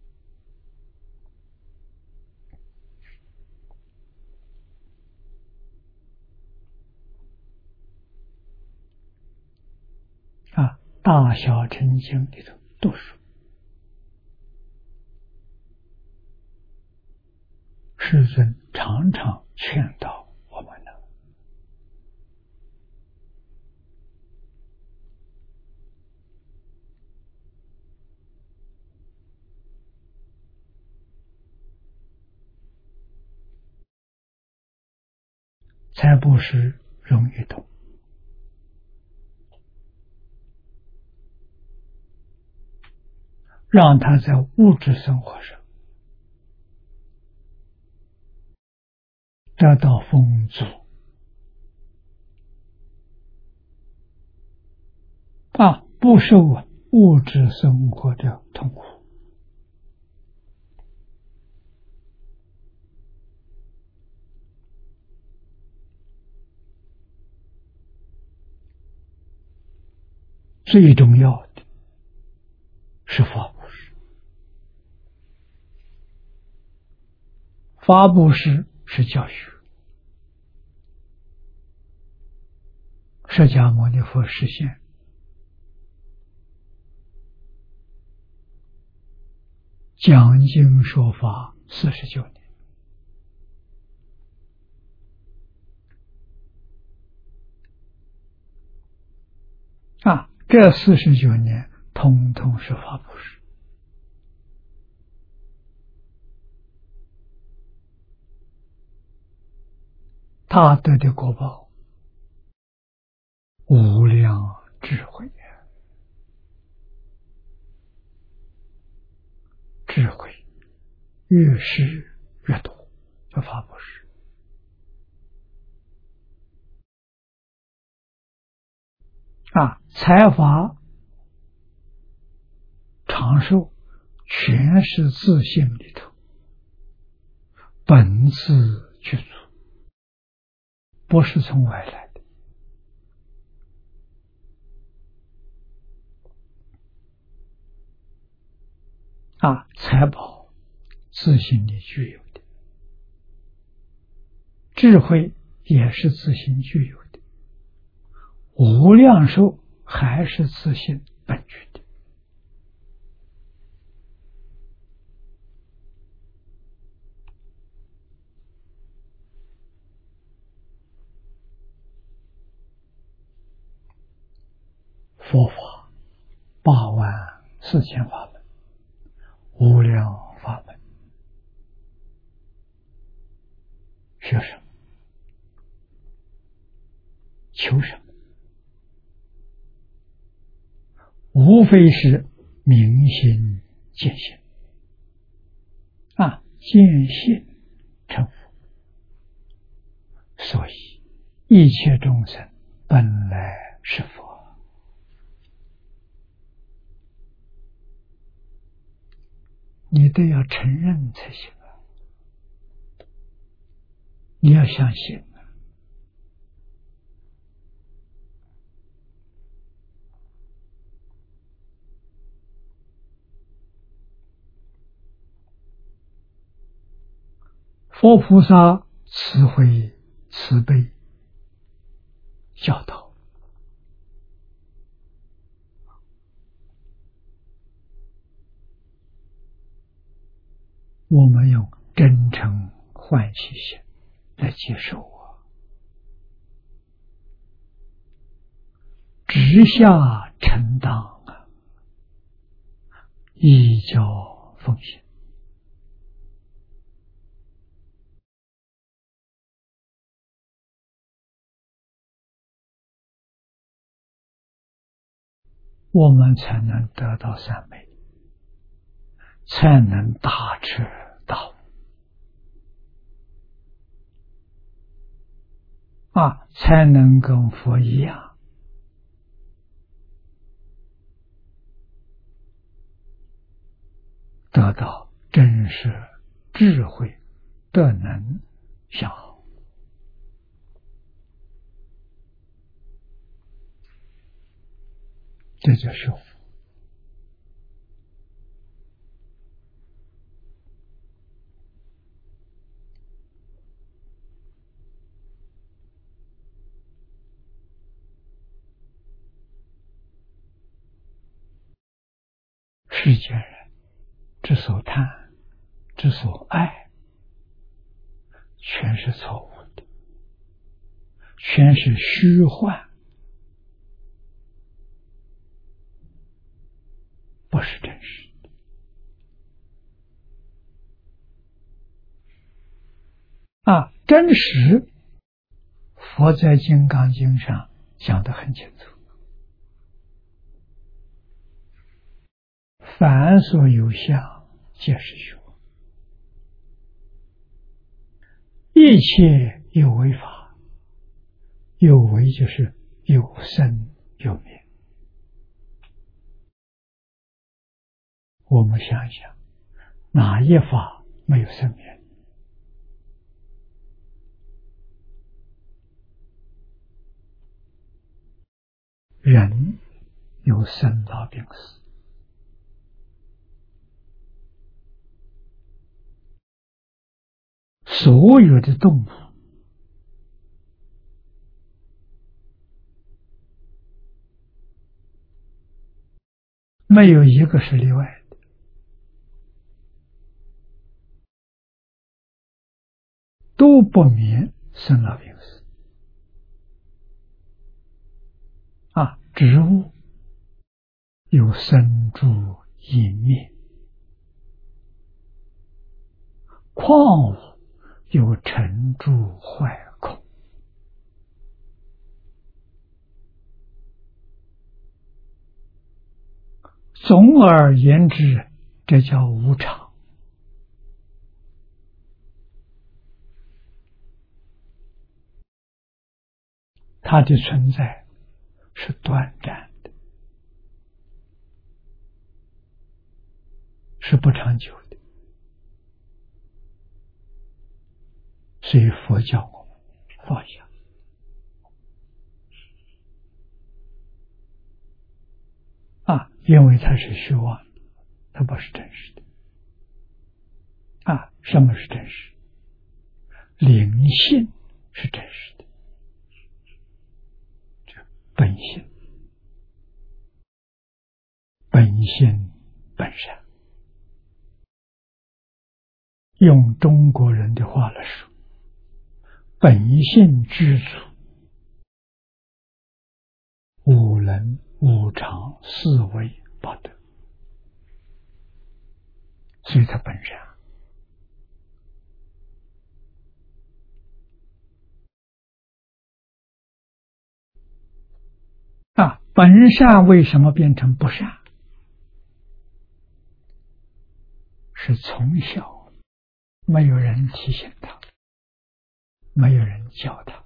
大小乘经里头都说，世尊常常劝导我们的。财布施容易懂，让他在物质生活上得到丰足，不受物质生活的痛苦。最重要的是法布施，法布施是教学。释迦牟尼佛实现讲经说法49年，这49年通通是法布施。他得的果报无量智慧，智慧越是越多，叫法布施。财法长寿全是自性里头本自具足，不是从外来的。财宝自性里具有的，智慧也是自性具有的，无量寿还是自性本具的。佛法84000法门，无量法门，学什么？求什么？无非是明心见性，见性成佛。所以一切众生本来是佛。你都要承认才行你要相信佛菩萨慈悲慈悲教导，我们用真诚欢喜心来接受直下承当依教奉行。我们才能得到三昧，才能大彻大悟才能跟佛一样，得到真实智慧的能相好。这就是佛。世间人之所贪，之所爱，全是错误的，全是虚幻，不是真实的。真实，佛在《金刚经》上讲得很清楚。凡所有相，皆是虚妄。一切有为法，有为就是有生有灭。我们想想，哪一法没有生灭？人有生老病死，所有的动物没有一个是例外的，都不免生老病死。植物有生住异灭，矿物有成住坏空。总而言之，这叫无常。它的存在是短暂的，是不长久的。所以佛教我们放下因为它是虚妄的，它不是真实的。什么是真实？灵性是真实的，本性，本性本善。用中国人的话来说，本性具足，五能五常四维八德，所以它本善。本善为什么变成不善？是从小没有人提醒他，没有人教他，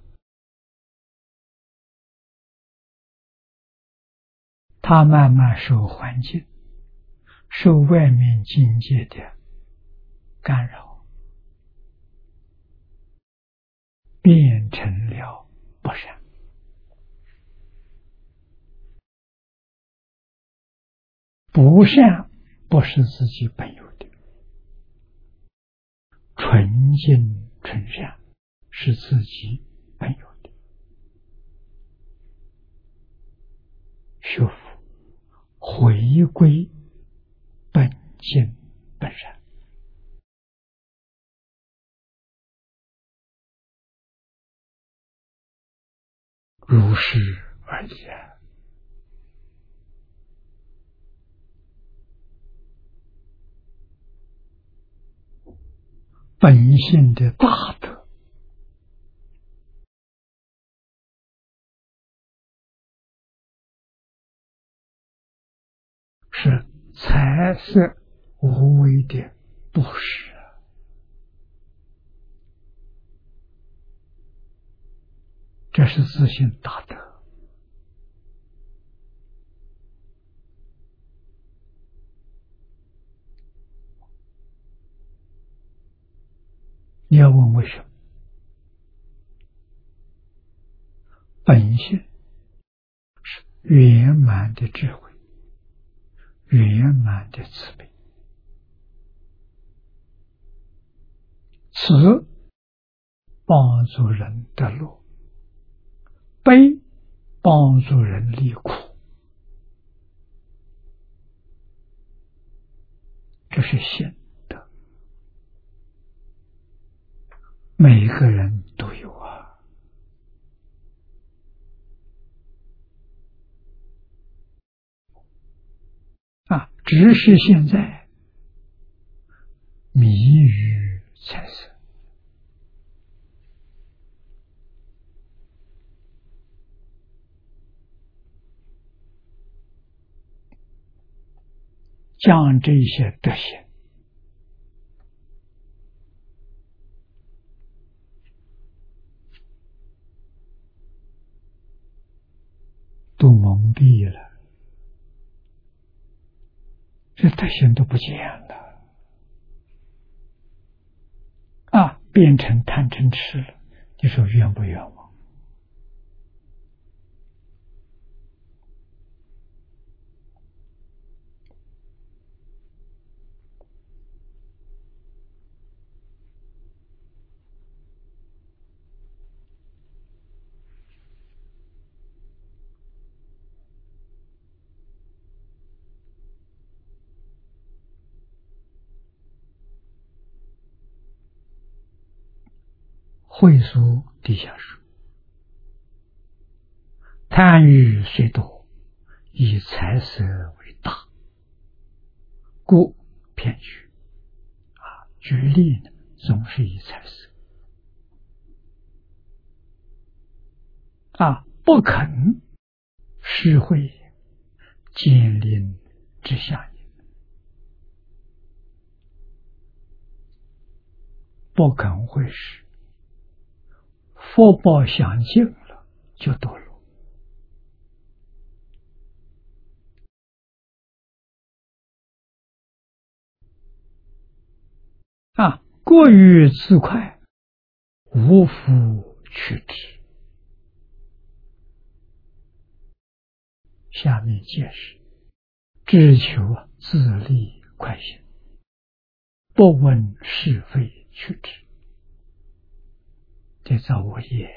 他慢慢受环境、受外面境界的干扰，变成了不善。不善不是自己本有的，纯净纯善，是自己本有的。学佛回归本性本然，如是而已。本性的大德是财色无为的布施，这是自性大德。你要问为什么？本性是圆满的智慧，圆满的慈悲，慈帮助人得乐，悲帮助人离苦，这是性德，每个人都有只是现在迷于财色，将这些德行都蒙蔽了，这德行都不见了变成贪嗔痴了，你说冤不冤枉？会书底下说，贪欲虽多，以财色为大，故偏举举例呢，总是以财色不肯施惠建立之下也，不肯会施，福报享尽了就堕落过于自快，无福取之。下面解释，只求自利快心，不问是非取之，这造恶业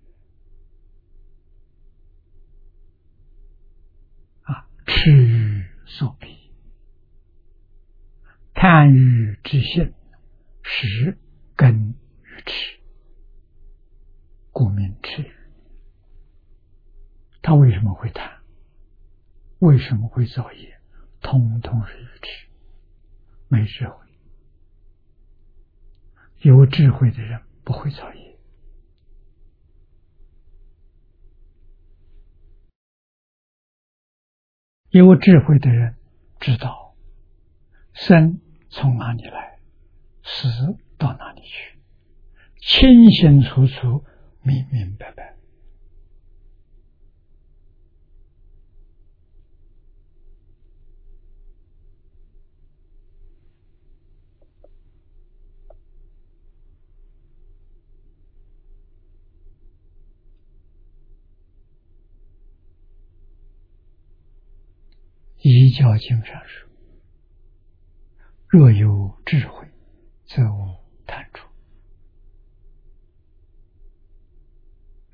痴欲所逼，贪欲之性实根于痴，故名痴欲。他为什么会贪？为什么会造业？通通是愚痴，没智慧。有智慧的人不会造业。有智慧的人知道生从哪里来，死到哪里去，清清楚楚，明明白白。依教经上说，若有智慧，则无贪著。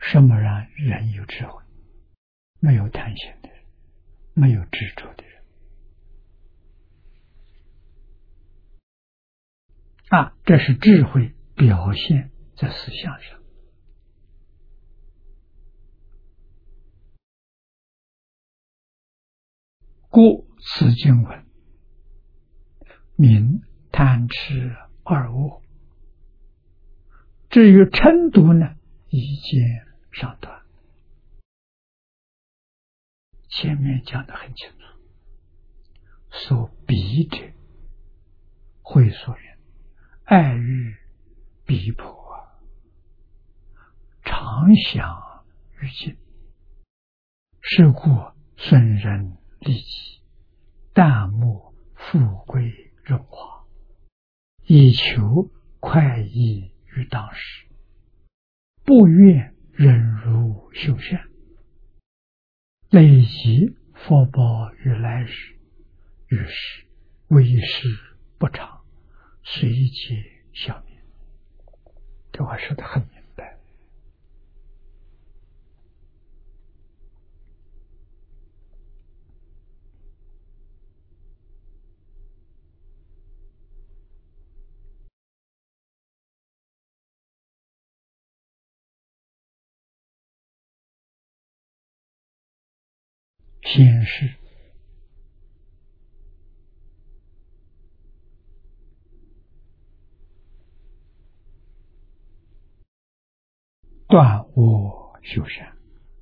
什么让人有智慧？没有贪心的人，没有执着的人。这是智慧表现在思想上。故此经文名贪痴二恶。至于嗔毒呢，一见上断。前面讲得很清楚，所逼者，会所人，爱欲逼迫，常想于尽，是故损人利己，淡慕富贵荣华，以求快意于当时，不愿忍辱修善，累积福报于来世，于是为时不长，随即消灭。这话说得很明白。先是断恶修善，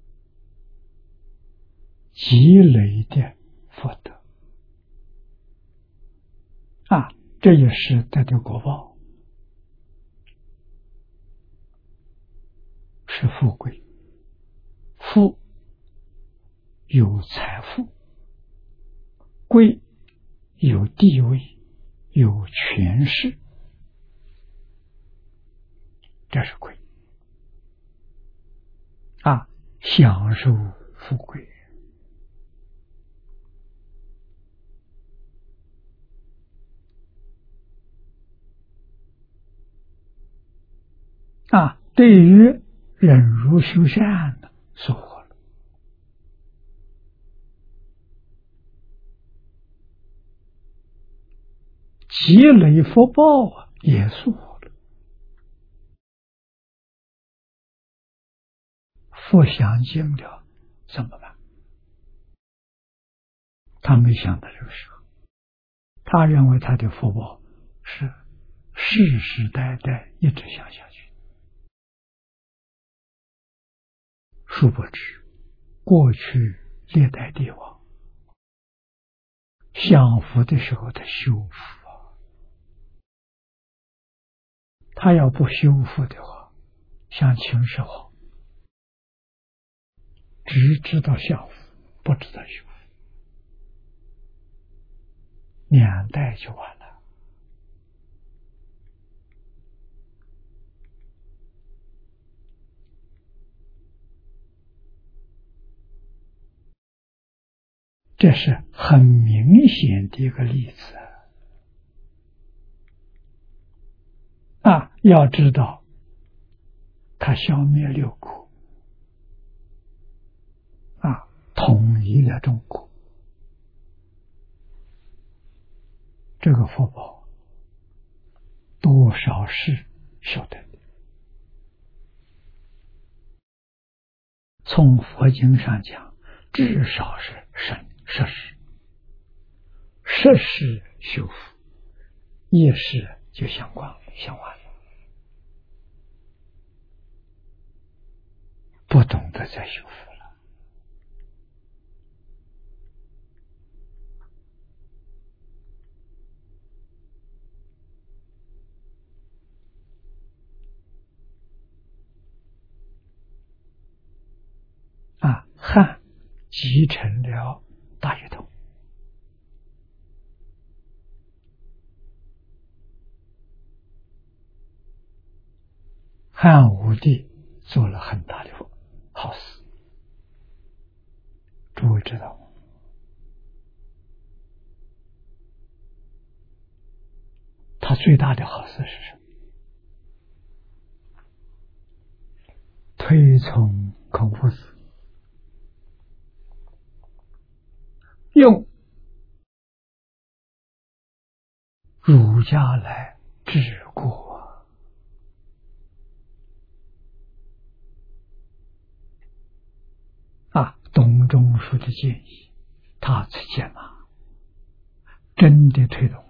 积累的福德这也是得的果报，是富贵。富有财富，贵有地位，有权势，这是贵享受富贵。对于忍辱修善的收获了，积累福报也收获了。福享尽了怎么办？他没想到这个时候，他认为他的福报是世世代代一直享下去，殊不知过去历代帝王享福的时候他修福他要不修福的话，像秦始皇只知道享福，不知道修福，2代就完了。这是很明显的一个例子要知道他消灭6国统一了中国，这个福报多少是晓得的。从佛经上讲，至少是摄事，摄事修福，业事就相完了，不懂得再修福了。汉继承了大一统，汉武帝做了很大的好事，诸位知道吗？他最大的好事是什么？推推崇孔夫子，用儒家来治国，董仲舒的建议，他去接纳，真的推动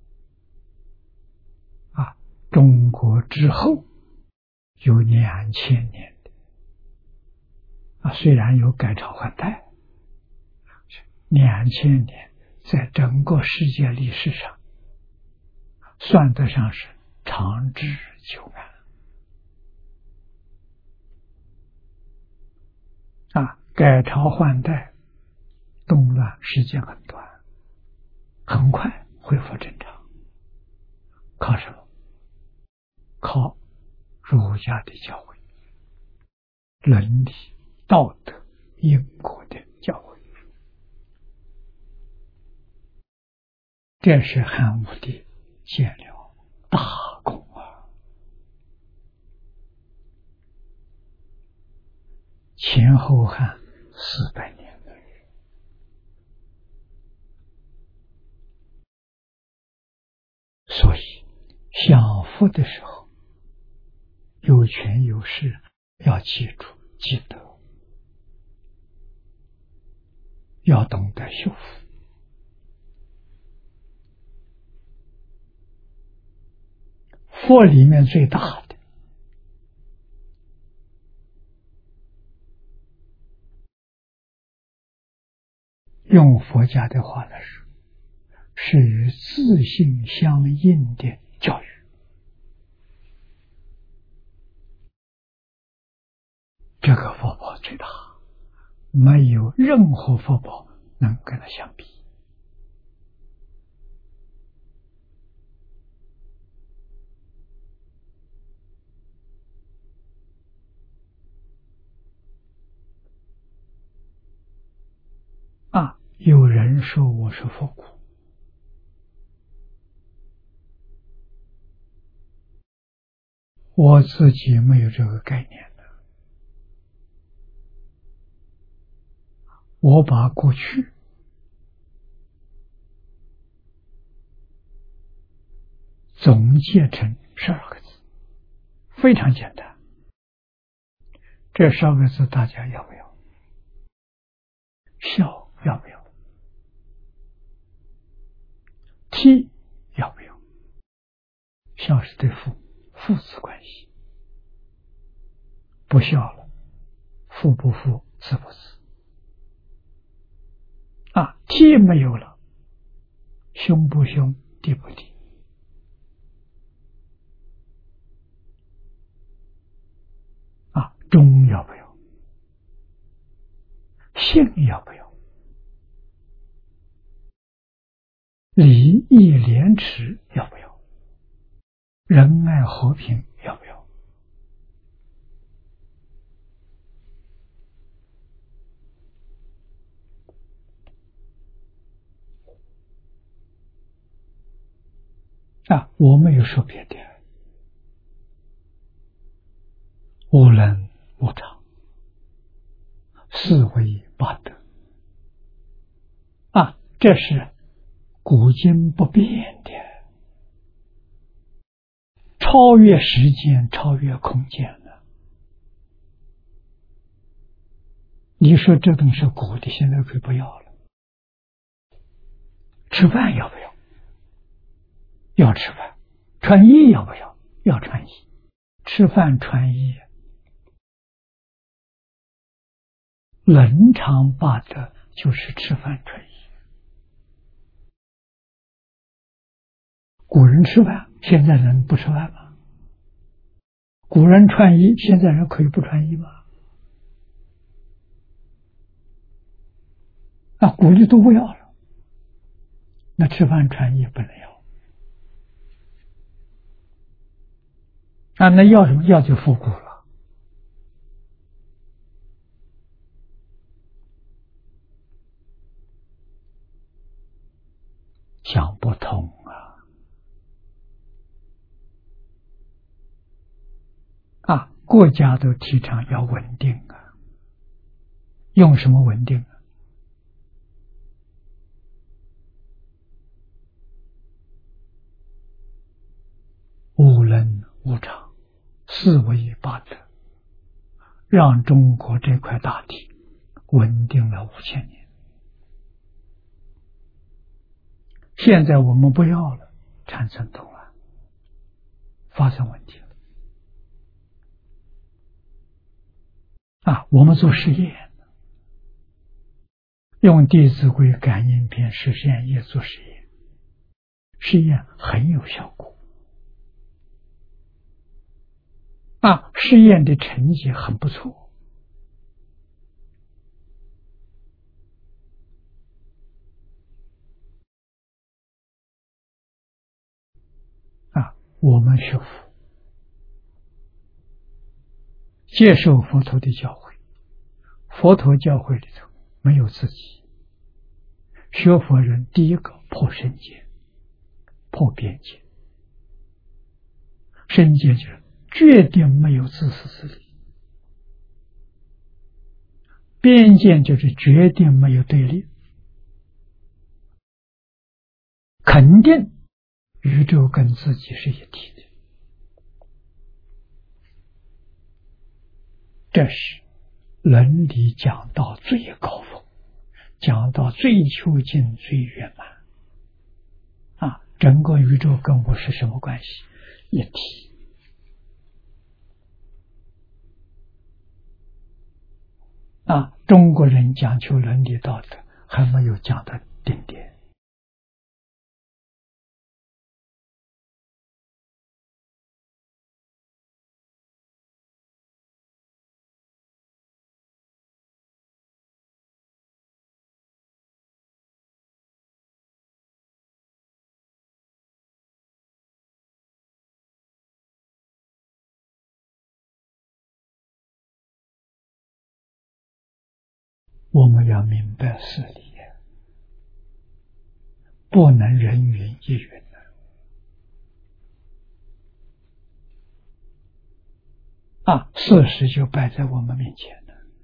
中国之后有2000年的虽然有改朝换代，2000年在整个世界历史上算得上是长治久安改朝换代动乱时间很短，很快恢复正常，靠什么？靠儒家的教诲，伦理道德因果的教诲，这是汉武帝建了大功前后汉400年。所以享福的时候，有权有势要记住积德，要懂得修复。佛里面最大的用佛家的话来说，是与自性相应的教育。这个福报最大，没有任何福报能跟它相比。有人说我是佛骨，我自己没有这个概念的。我把过去总结成12个字，非常简单。这12个字大家要不要？孝要不要？悌要不要？孝是对父子关系，不孝了，父不父，子不子。悌没有了，兄不兄，弟不弟。忠要不要？信要不要？礼义廉耻要不要？仁爱和平要不要？我没有说别的，无能无常，四维八德这是古今不变的，超越时间，超越空间了。你说这东西是古的，现在可以不要了。吃饭要不要？要吃饭。穿衣要不要？要穿衣。吃饭穿衣，伦常八德就是吃饭穿衣。古人吃饭，现在人不吃饭吗？古人穿衣，现在人可以不穿衣吗？古的都不要了，那吃饭穿衣不能要那要什么？要就复古了。讲不通国家都提倡要稳定啊，用什么稳定啊？无能无常，四维八德，让中国这块大地稳定了5000年。现在我们不要了，产生动乱，发生问题了。我们做实验，用《弟子规》感应篇实践业做实验，实验很有效果。实验的成绩很不错。我们学佛，接受佛陀的教诲，佛陀教诲里头没有自己。学佛人第一个破身界，破边界。身界就是决定没有自私自利，边界就是决定没有对立，肯定宇宙跟自己是一体的。这是伦理讲到最高峰，讲到最究竟最圆满。整个宇宙跟我是什么关系？一体。中国人讲求伦理道德，还没有讲到顶点。我们要明白事理，不能人云亦云事实就摆在我们面前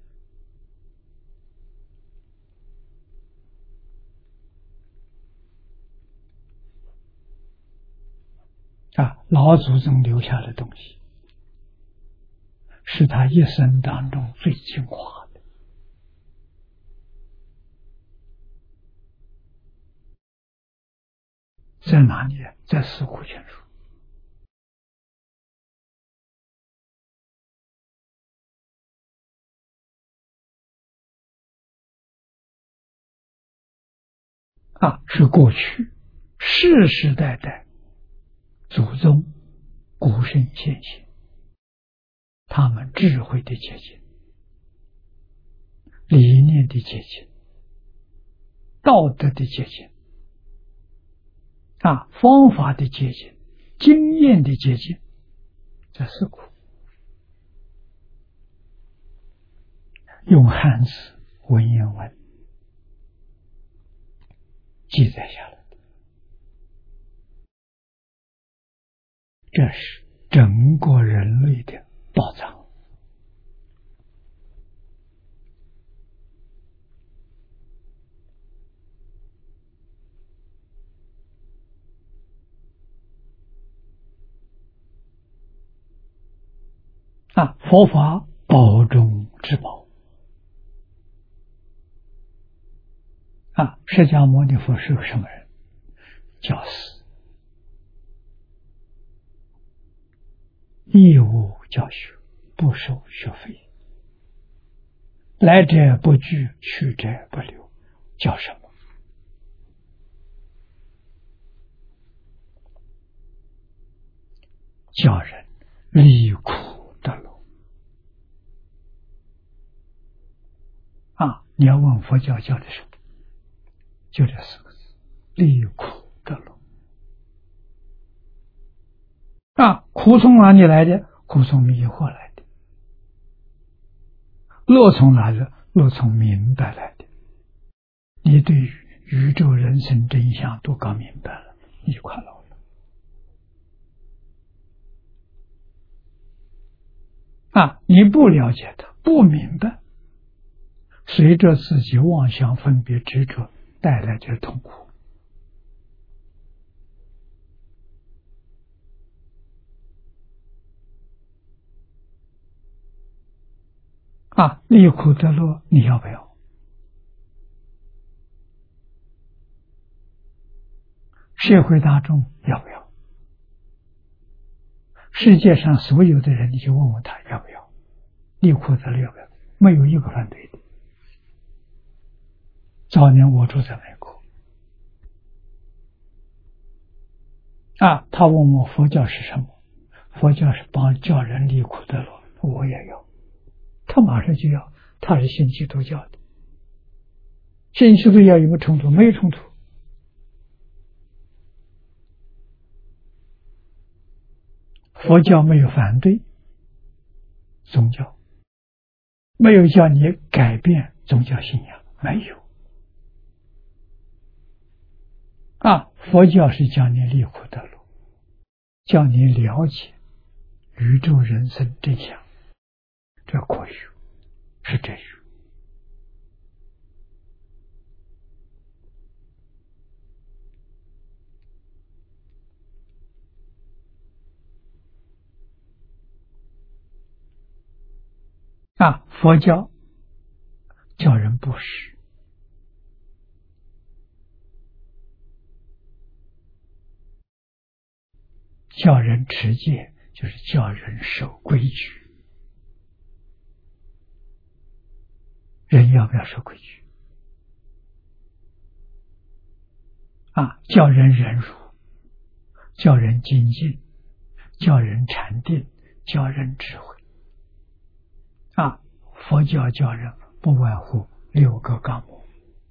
了。老祖宗留下的东西，是他一生当中最精华的。在哪里？在《四库全书》。是过去世世代代祖宗古圣先贤他们智慧的结晶，理念的结晶，道德的结晶，方法的结晶，经验的结晶，这四库用汉字文言文记载下来的，这是整个人类的宝藏。佛法宝中之宝。释迦牟尼佛是个什么人？教师，义务教学，不收学费，来者不拒，去者不留，叫什么？叫人离苦得乐。你要问佛教教的什么？就这四个字：离苦得乐。苦从哪里来的？苦从迷惑来的。乐从哪里？乐从明白来的。你对宇宙人生真相都搞明白了，你快乐了。 你不了解它，不明白，随着自己妄想分别执着带来的痛苦。离苦得乐，你要不要？社会大众要不要？世界上所有的人，你就问问他要不要？离苦得乐要不要？没有一个反对的。早年我住在美国，他问我佛教是什么？佛教是帮教人离苦得乐，我也要。他马上就要，他是信基督教的。信基督教有没有冲突？没有冲突。佛教没有反对宗教，没有叫你改变宗教信仰，没有。佛教是叫你离苦得乐，叫你了解宇宙人生真相，这果语是真语。佛教叫人布施，叫人持戒，就是叫人守规矩。人要不要守规矩？叫人忍辱，叫人精进，叫人禅定，叫人智慧。佛教教人不外乎6个纲目，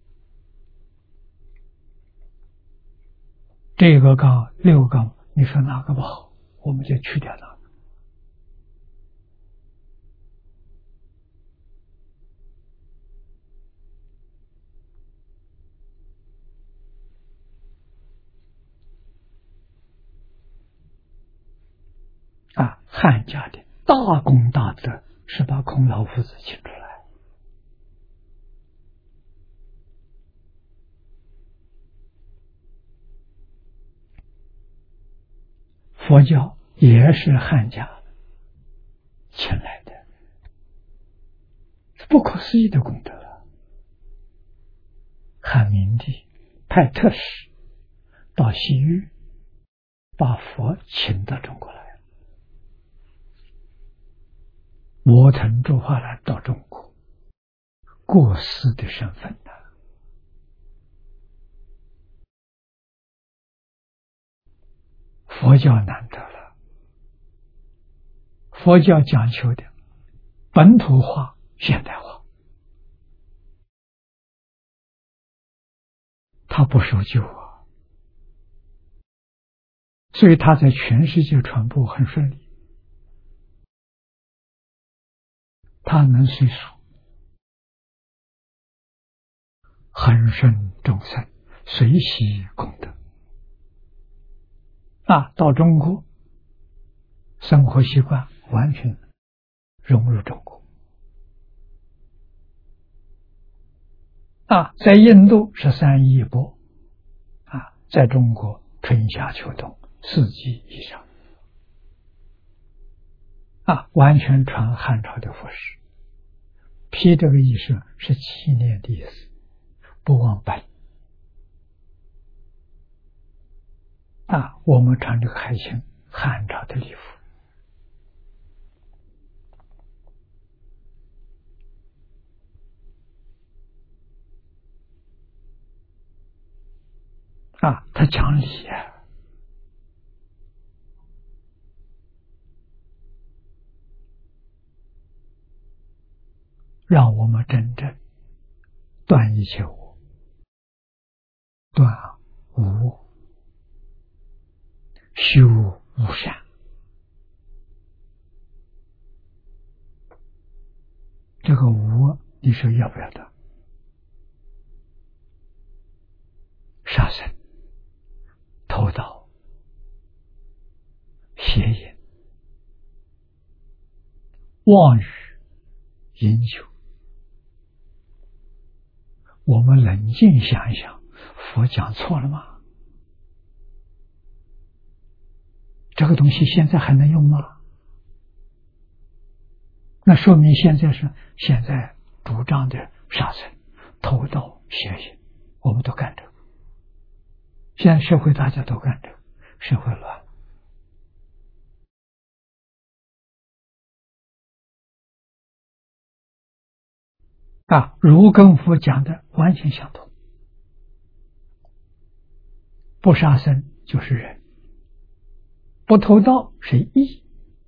这个6个纲目，你说哪个不好，我们就去掉哪个。汉家的大功大德是把孔老夫子请出来。佛教也是汉家请来的，不可思议的功德了。汉明帝派特使到西域，把佛请到中国来。摩腾竺法来到中国，过世的身份呢？佛教难得了，佛教讲求的本土化、现代化，他不守旧所以他在全世界传播很顺利，他能随俗，恒顺众生，随喜功德。到中国，生活习惯完全融入中国。在印度是3衣一钵，在中国春夏秋冬4季以上，完全传汉朝的佛事。批这个意思是7年的意思，不忘本。我们穿这个还行，汉朝的礼服。他讲理让我们真正断一切我，断无我，修无善。这个无我，你说要不要的？杀生、偷盗、邪淫、 妄语饮酒。我们冷静想一想，佛讲错了吗？这个东西现在还能用吗？那说明现在主张的杀生、偷盗、邪淫，我们都干这个。现在社会大家都干这个，社会乱啊！如跟佛讲的完全相同，不杀生就是仁，不偷盗是义，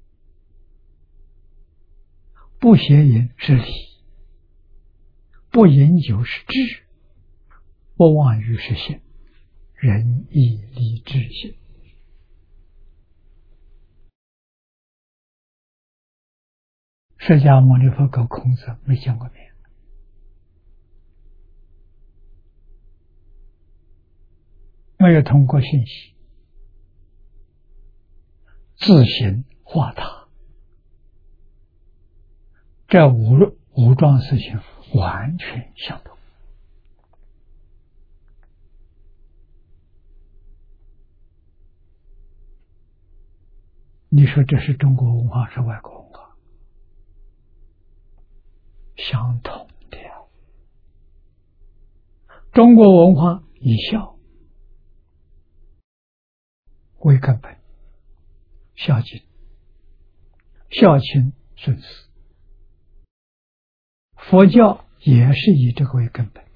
不邪淫是礼，不饮酒是智，不妄语是信，仁义礼智信。释迦牟尼佛跟孔子没见过面，没有通过信息，自行化他，这五桩事情完全相同。你说这是中国文化是外国文化？相同的呀。中国文化以孝为根本，孝敬、孝亲、顺死。佛教也是以这个为根本。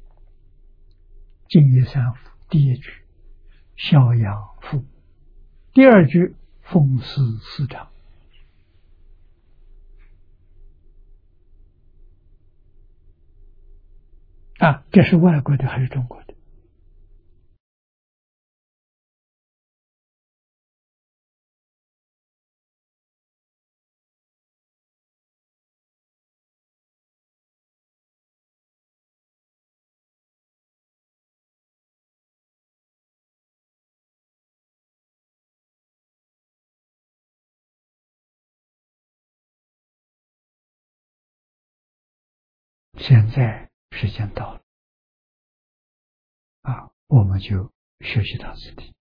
敬业三福，第一句孝养父母，第二句奉事师长。啊，这是外国的还是中国的？现在时间到了啊，我们就学习到此地。